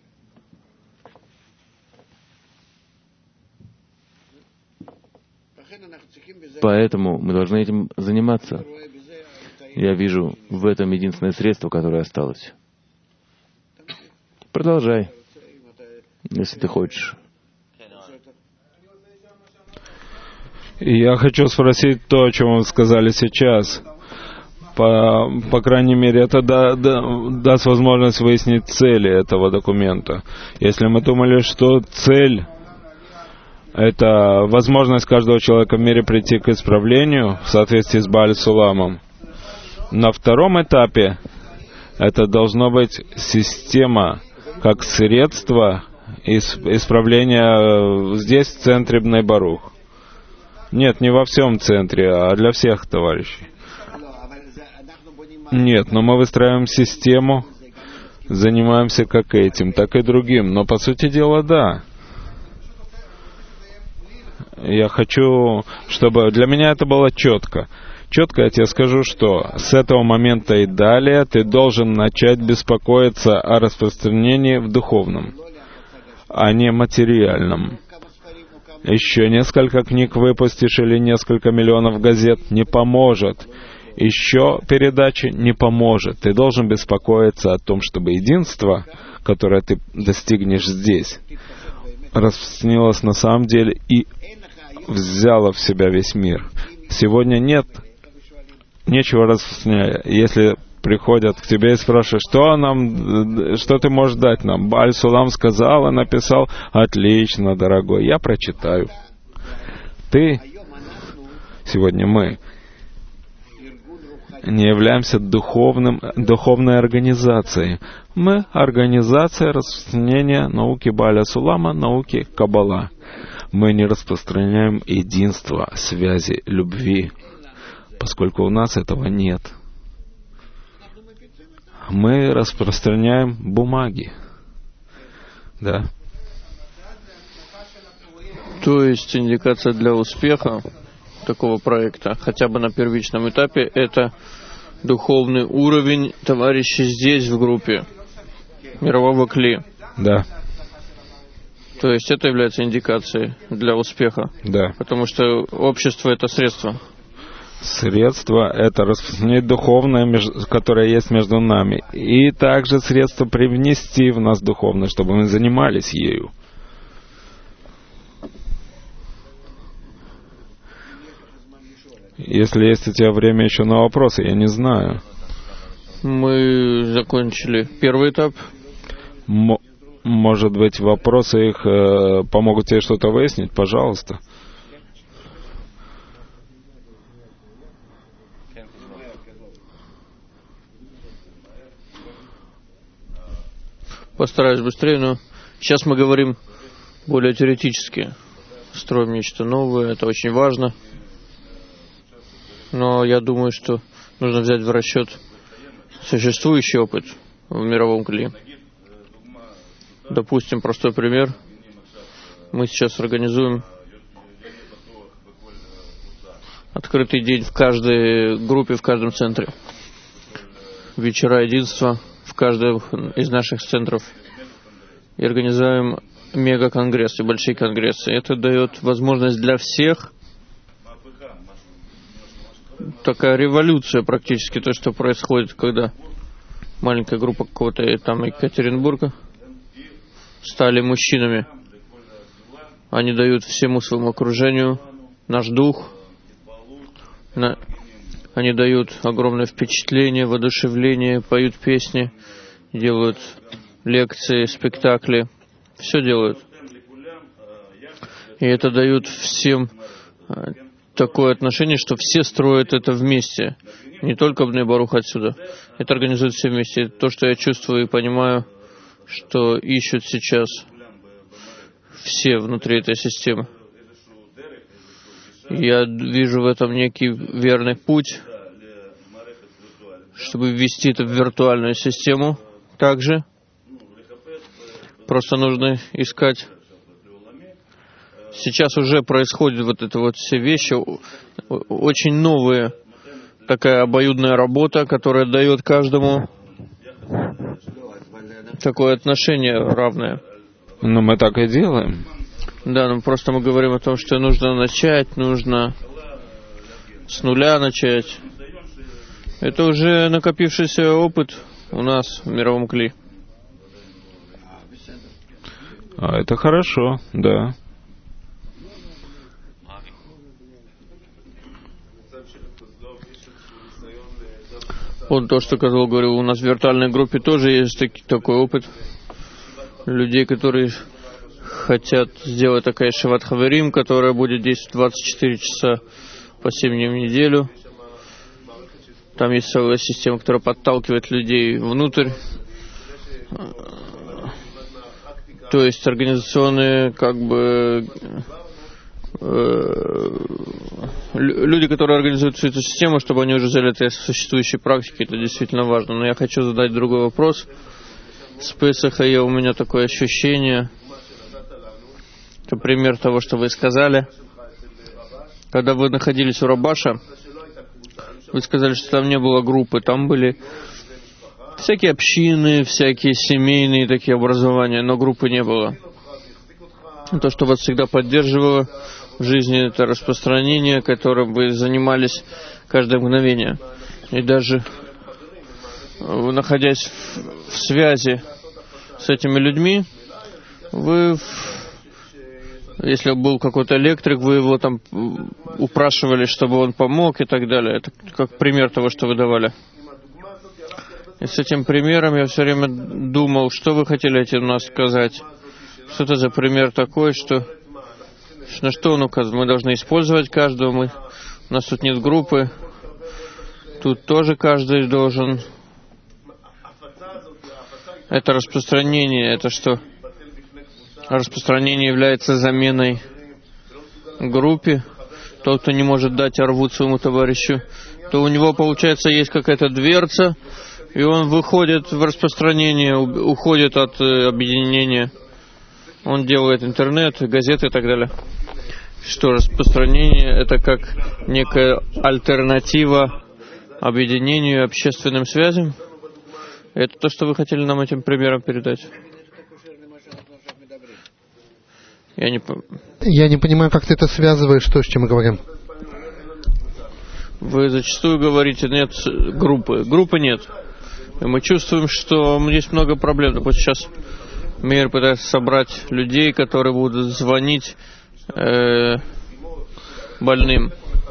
Поэтому мы должны этим заниматься. Я вижу в этом единственное средство, которое осталось. Продолжай, если ты хочешь. Я хочу спросить то, о чем вы сказали сейчас. По, по крайней мере, это да, да, даст возможность выяснить цели этого документа. Если мы думали, что цель это возможность каждого человека в мире прийти к исправлению в соответствии с Бааль Суламом. На втором этапе это должно быть система как средство исправления здесь, в центре Бней Барух. Нет, не во всем центре, а для всех товарищей. Нет, но мы выстраиваем систему, занимаемся как этим, так и другим. Но по сути дела, да. Я хочу, чтобы для меня это было четко. Четко я тебе скажу, что с этого момента и далее ты должен начать беспокоиться о распространении в духовном, а не материальном. Еще несколько книг выпустишь или несколько миллионов газет не поможет. Еще передачи не поможет. Ты должен беспокоиться о том, чтобы единство, которое ты достигнешь здесь, распространилось на самом деле и взяло в себя весь мир. Сегодня нет, нечего распространять. Если приходят к тебе и спрашивают, что нам, что ты можешь дать нам? Бааль Сулам сказал и написал: отлично, дорогой, я прочитаю. Ты, сегодня мы, не являемся духовным, духовной организацией. Мы организация распространения науки Бааля Сулама, науки Каббала. Мы не распространяем единство, связи, любви, поскольку у нас этого нет. Мы распространяем бумаги. Да. То есть индикация для успеха такого проекта, хотя бы на первичном этапе, это духовный уровень товарищей здесь в группе мирового Кли. Да. То есть это является индикацией для успеха. Да. Потому что общество — это средство. Средство — это распространять духовное, которое есть между нами. И также средство привнести в нас духовное, чтобы мы занимались ею. Если есть у тебя время еще на вопросы, я не знаю. Мы закончили первый этап. М- может быть, вопросы их э, помогут тебе что-то выяснить? Пожалуйста. Постараюсь быстрее, но сейчас мы говорим более теоретически. Строим нечто новое, это очень важно. Но я думаю, что нужно взять в расчет существующий опыт в мировом Кли. Допустим, простой пример. Мы сейчас организуем открытый день в каждой группе, в каждом центре. Вечера единства в каждом из наших центров. И организуем мега-конгрессы, большие конгрессы. Это дает возможность для всех. Такая революция практически, то, что происходит, когда маленькая группа какого-то там Екатеринбурга стали мужчинами. Они дают всему своему окружению наш дух. На... Они дают огромное впечатление, воодушевление, поют песни, делают лекции, спектакли. Все делают. И это дают всем такое отношение, что все строят это вместе. Не только Бней Барух отсюда. Это организуют все вместе. То, что я чувствую и понимаю, что ищут сейчас все внутри этой системы. Я вижу в этом некий верный путь, чтобы ввести это в виртуальную систему также. Просто нужно искать. Сейчас уже происходят вот это вот все вещи, очень новые. Такая обоюдная работа, которая дает каждому такое отношение равное. Ну, мы так и делаем. Да, ну просто мы говорим о том, что нужно начать, нужно с нуля начать. Это уже накопившийся опыт у нас в мировом Кли. А это хорошо, да. Вот то, что Козлов говорил, у нас в виртуальной группе тоже есть таки, такой опыт людей, которые хотят сделать такая Шиват Хаверим, которая будет действовать двадцать четыре часа по семь дней в неделю. Там есть целая система, которая подталкивает людей внутрь. То есть организационные, как бы, э, люди, которые организуют всю эту систему, чтобы они уже взяли это из существующей практики, это действительно важно. Но я хочу задать другой вопрос. С Песаха у меня такое ощущение, это пример того, что вы сказали. Когда вы находились у Рабаша, вы сказали, что там не было группы, там были всякие общины, всякие семейные такие образования, но группы не было. То, что вас всегда поддерживало в жизни, это распространение, которым вы занимались каждое мгновение. И даже находясь в, в связи с этими людьми, вы, если был какой-то электрик, вы его там упрашивали, чтобы он помог и так далее. Это как пример того, что вы давали. И с этим примером я все время думал, что вы хотели этим нас сказать. Что это за пример такой, что на что он указывает? Мы должны использовать каждого. Мы, у нас тут нет группы. Тут тоже каждый должен. Это распространение. Это что? Распространение является заменой группе. Тот, кто не может дать арвут своему товарищу, то у него, получается, есть какая-то дверца, и он выходит в распространение, уходит от э, объединения. Он делает интернет, газеты и так далее. Что распространение — это как некая альтернатива объединению, общественным связям. Это то, что вы хотели нам этим примером передать? Я не, по... Я не понимаю, как ты это связываешь, то, с чем мы говорим. Вы зачастую говорите, нет группы. Группы нет. И мы чувствуем, что есть много проблем. Вот сейчас мир пытается собрать людей, которые будут звонить э, больным.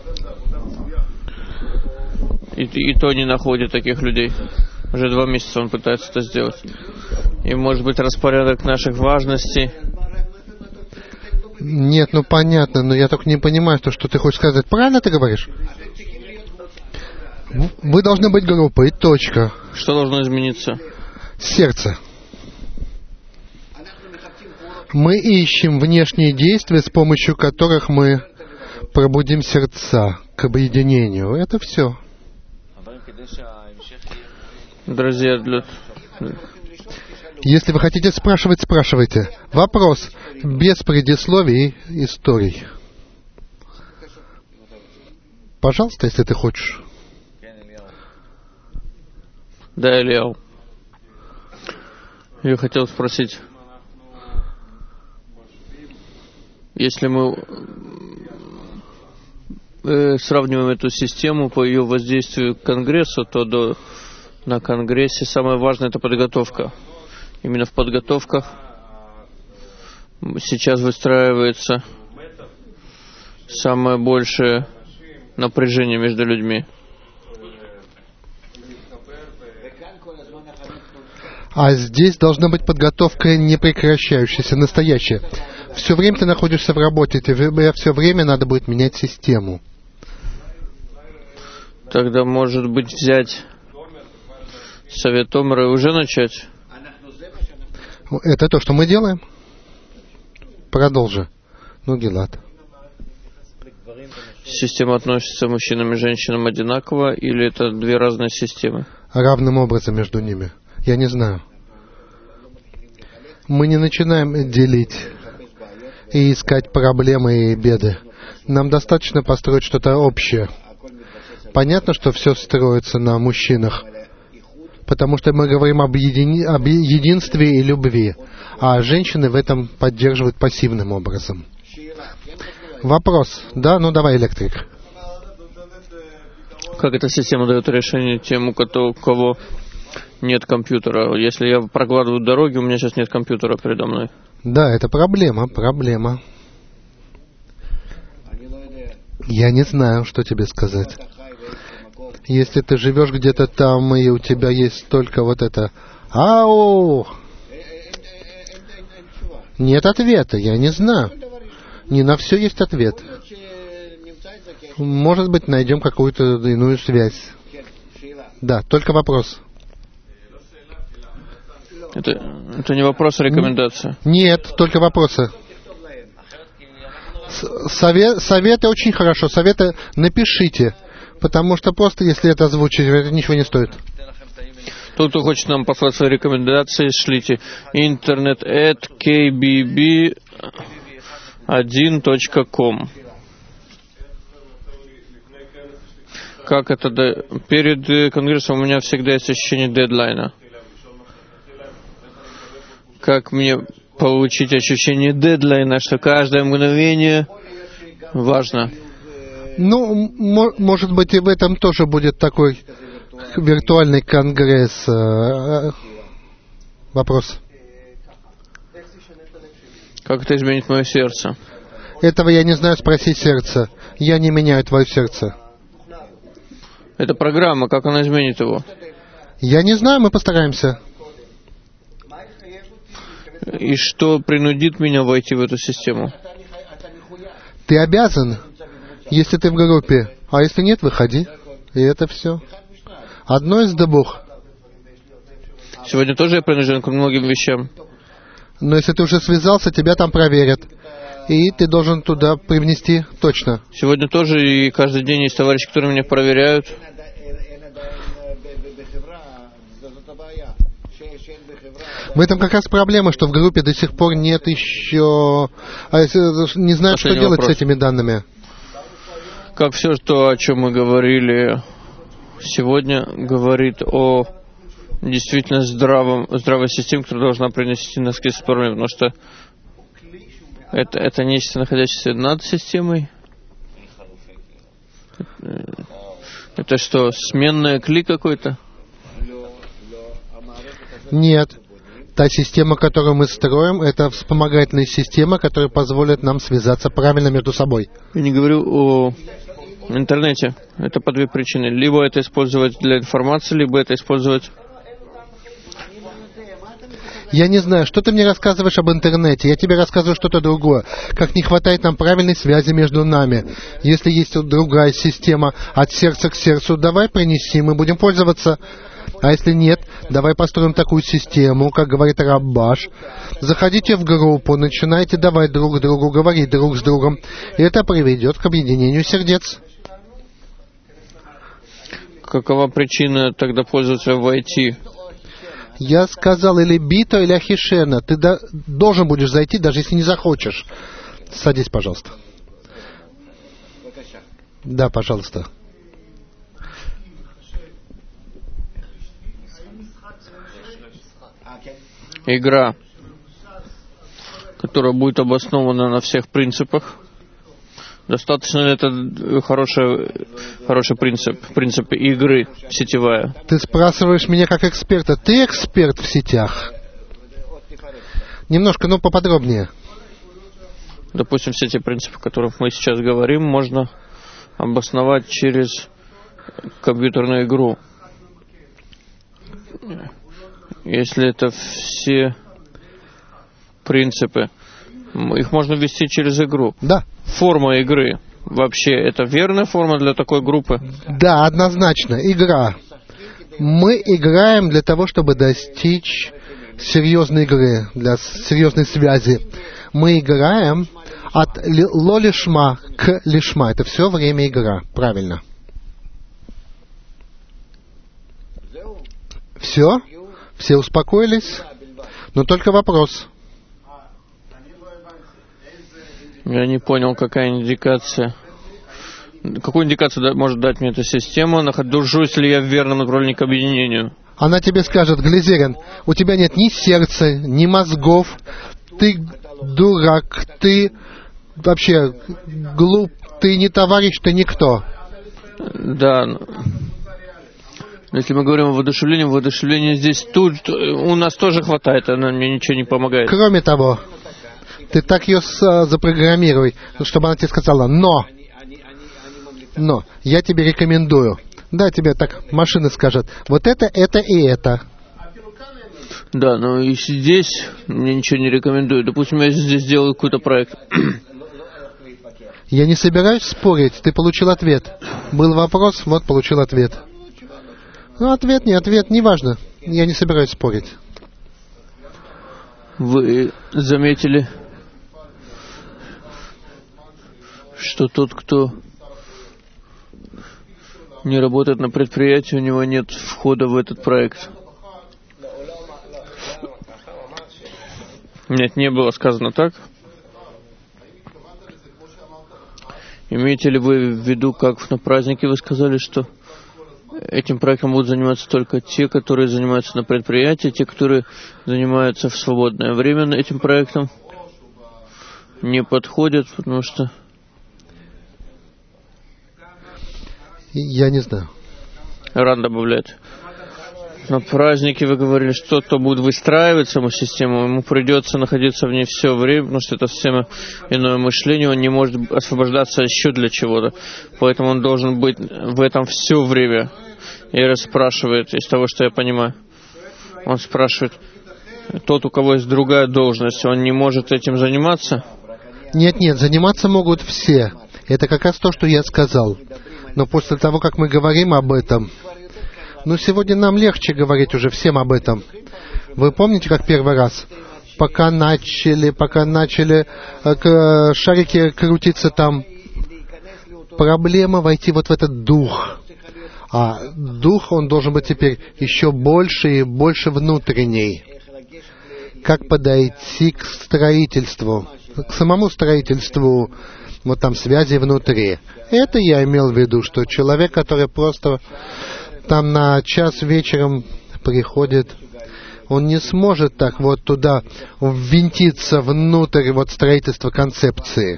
И, и то не находит таких людей. Уже два месяца он пытается это сделать. И, может быть, распорядок наших важностей. Нет, ну понятно, но я только не понимаю, то, что ты хочешь сказать. Правильно ты говоришь? Вы должны быть группой, точка. Что должно измениться? Сердце. Мы ищем внешние действия, с помощью которых мы пробудим сердца к объединению. Это все. Друзья, для... Если вы хотите спрашивать, спрашивайте. Вопрос без предисловий и историй. Пожалуйста, если ты хочешь. Да, Ильяу. Я хотел спросить, если мы э, сравниваем эту систему по ее воздействию к Конгрессу, то до, на Конгрессе самое важное — это подготовка. Именно в подготовках сейчас выстраивается самое большее напряжение между людьми. А здесь должна быть подготовка непрекращающаяся, настоящая. Все время ты находишься в работе, тебе все время надо будет менять систему. Тогда, может быть, взять совет Омара и уже начать? Это то, что мы делаем? Продолжи. Ну, Гилад. Система относится к мужчинам и женщинам одинаково, или это две разные системы? Равным образом между ними. Я не знаю. Мы не начинаем делить и искать проблемы и беды. Нам достаточно построить что-то общее. Понятно, что все строится на мужчинах, потому что мы говорим об, едини... об единстве и любви, а женщины в этом поддерживают пассивным образом. Вопрос. Да? Ну давай, электрик. Как эта система дает решение тем, у кого нет компьютера? Если я прокладываю дороги, у меня сейчас нет компьютера передо мной. Да, это проблема, проблема. Я не знаю, что тебе сказать. Если ты живешь где-то там, и у тебя есть только вот это «Ау!», Нет ответа, я не знаю. Не на все есть ответ. Может быть, найдем какую-то иную связь. Да, только вопрос. Это, это не вопрос, а рекомендация. Нет, только вопросы. Совет, советы очень хорошо. Советы напишите. Потому что просто, если это озвучить, это ничего не стоит. Тот, кто хочет нам послать свои рекомендации, шлите интернет at кей би би один точка ком. Как это... До... Перед конгрессом у меня всегда есть ощущение дедлайна. Как мне получить ощущение дедлайна, что каждое мгновение важно? Ну, может быть, и в этом тоже будет такой виртуальный конгресс. Вопрос. Как это изменит мое сердце? Этого я не знаю, спроси сердце. Я не меняю твое сердце. Это программа, как она изменит его? Я не знаю, мы постараемся. И что принудит меня войти в эту систему? Ты обязан, если ты в группе. А если нет, выходи. И это все. Одно из двух. Сегодня тоже я принужден к многим вещам. Но если ты уже связался, тебя там проверят. И ты должен туда привнести точно. Сегодня тоже и каждый день есть товарищи, которые меня проверяют. В этом как раз проблема, что в группе до сих пор нет еще... А если не знают, что делать вопрос. С этими данными. Как все, то, о чем мы говорили сегодня, говорит о действительно здравом, здравой системе, которая должна принести нас к исправлению, потому что это, это нечто, находящееся над системой. Это что, сменная кли какой-то? Нет. Та система, которую мы строим, это вспомогательная система, которая позволит нам связаться правильно между собой. Я не говорю о интернете. Это по две причины. Либо это использовать для информации, либо это использовать... Я не знаю, что ты мне рассказываешь об интернете. Я тебе рассказываю что-то другое. Как не хватает нам правильной связи между нами. Если есть другая система от сердца к сердцу, давай принеси, мы будем пользоваться. А если нет, давай построим такую систему, как говорит Раббаш. Заходите в группу, начинайте давать друг другу говорить друг с другом. И это приведет к объединению сердец. Какова причина тогда пользоваться в ай ти? Я сказал или Бито, или Ахишена. Ты до, должен будешь зайти, даже если не захочешь. Садись, пожалуйста. Да, пожалуйста. Игра, которая будет обоснована на всех принципах. Достаточно ли это хороший, хороший принцип, принцип игры сетевая? Ты спрашиваешь меня как эксперта. Ты эксперт в сетях? Немножко, но поподробнее. Допустим, все те принципы, о которых мы сейчас говорим, можно обосновать через компьютерную игру. Если это все принципы, их можно ввести через игру. Да. Форма игры. Вообще, это верная форма для такой группы? Да, однозначно. Игра. Мы играем для того, чтобы достичь серьезной игры, для серьезной связи. Мы играем от ло-лишма к лишма. Это все время игра. Правильно. Все? Все успокоились? Но только вопрос. Я не понял, какая индикация. Какую индикацию может дать мне эта система? Нахожусь ли я в верном направлении к объединению? Она тебе скажет: Глизерин, у тебя нет ни сердца, ни мозгов, ты дурак, ты вообще глуп, ты не товарищ, ты никто. Да. Если мы говорим о воодушевлении, воодушевление здесь тут у нас тоже хватает, она мне ничего не помогает. Кроме того, ты так ее запрограммируй, чтобы она тебе сказала: но, но, я тебе рекомендую. Да, тебе так машина скажет: вот это, это и это. Да, но и здесь мне ничего не рекомендую. Допустим, я здесь делаю какой-то проект. Я не собираюсь спорить, ты получил ответ. Был вопрос, вот получил ответ. Ну, ответ, не ответ, неважно. Я не собираюсь спорить. Вы заметили, что тот, кто не работает на предприятии, у него нет входа в этот проект? Нет, не было сказано так. Имеете ли вы в виду, как на празднике вы сказали, что этим проектом будут заниматься только те, которые занимаются на предприятии, те, которые занимаются в свободное время этим проектом, не подходят, потому что... Я не знаю. Ран добавляет. На празднике вы говорили, что кто будет выстраивать саму систему, ему придется находиться в ней все время, потому что это система иное мышление, он не может освобождаться еще для чего-то. Поэтому он должен быть в этом все время. И расспрашивает, из того, что я понимаю. Он спрашивает, тот, у кого есть другая должность, он не может этим заниматься? Нет, нет, заниматься могут все. Это как раз то, что я сказал. Но после того, как мы говорим об этом, ну, сегодня нам легче говорить уже всем об этом. Вы помните, как первый раз? Пока начали, пока начали э, шарики крутиться там, проблема войти вот в этот дух. А дух, он должен быть теперь еще больше и больше внутренний. Как подойти к строительству, к самому строительству, вот там связи внутри. Это я имел в виду, что человек, который просто там на час вечером приходит, он не сможет так вот туда ввинтиться внутрь вот строительства концепции.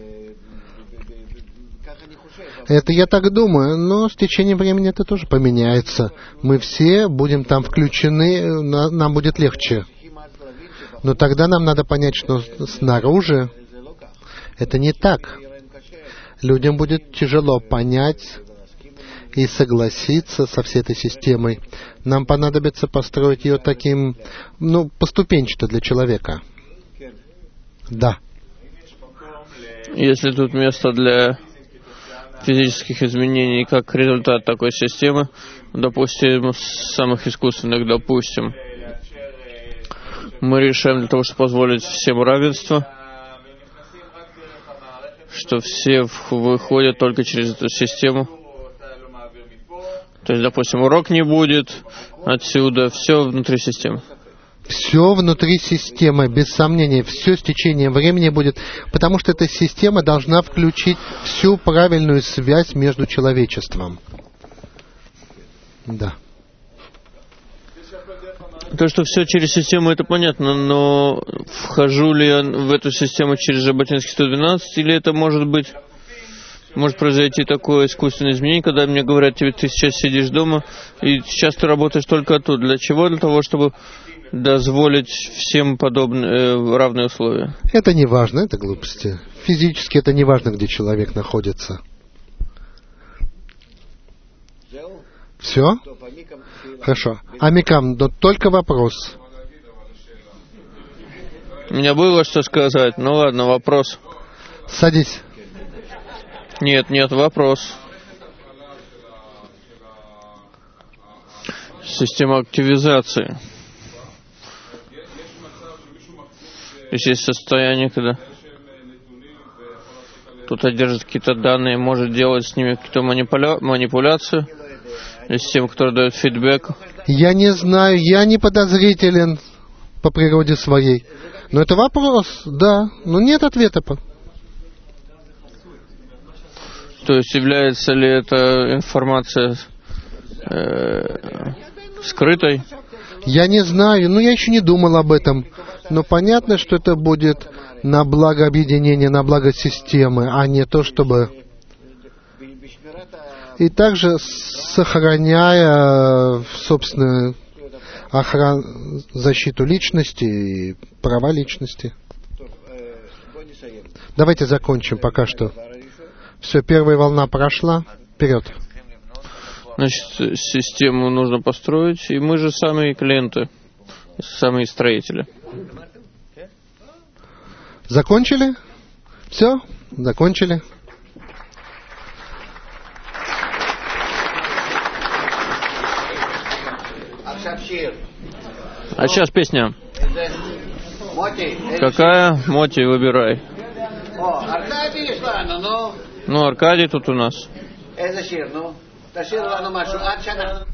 Это я так думаю, но с течением времени это тоже поменяется. Мы все будем там включены, нам будет легче. Но тогда нам надо понять, что снаружи это не так. Людям будет тяжело понять и согласиться со всей этой системой. Нам понадобится построить ее таким, ну, поступенчато для человека. Да. Если тут место для физических изменений как результат такой системы, допустим, самых искусственных, допустим, мы решаем для того, чтобы позволить всем равенство, что все выходят только через эту систему. То есть, допустим, урок не будет отсюда, все внутри системы. Все внутри системы, без сомнения, все с течением времени будет, потому что эта система должна включить всю правильную связь между человечеством. Да. То, что все через систему, это понятно, но вхожу ли я в эту систему через Жаботинский сто двенадцать, или это может быть, может произойти такое искусственное изменение, когда мне говорят, тебе ты сейчас сидишь дома, и сейчас ты работаешь только оттуда. Для чего? Для того, чтобы дозволить всем подобные, э, равные условия. Это не важно, это глупости. Физически это не важно, где человек находится. Все? Хорошо. Амикам, но только вопрос. У меня было что сказать. Ну ладно, вопрос. Садись. Нет, нет, вопрос. Система активизации. То есть есть состояние, когда кто-то держит какие-то данные, может делать с ними какую-то манипуля... манипуляцию. Есть тем, кто дает фидбэк. Я не знаю, я не подозрителен по природе своей. Но это вопрос, да. Но нет ответа. То есть является ли эта информация э, скрытой? Я не знаю, ну я еще не думал об этом. Но понятно, что это будет на благо объединения, на благо системы, а не то, чтобы... И также сохраняя, собственно, охран... защиту личности и права личности. Давайте закончим пока что. Все, первая волна прошла. Вперед. Значит, систему нужно построить, и мы же сами клиенты. самые строители. Закончили? Все? Закончили? А сейчас песня. Какая? Моти, выбирай. Ну, Аркадий тут у нас.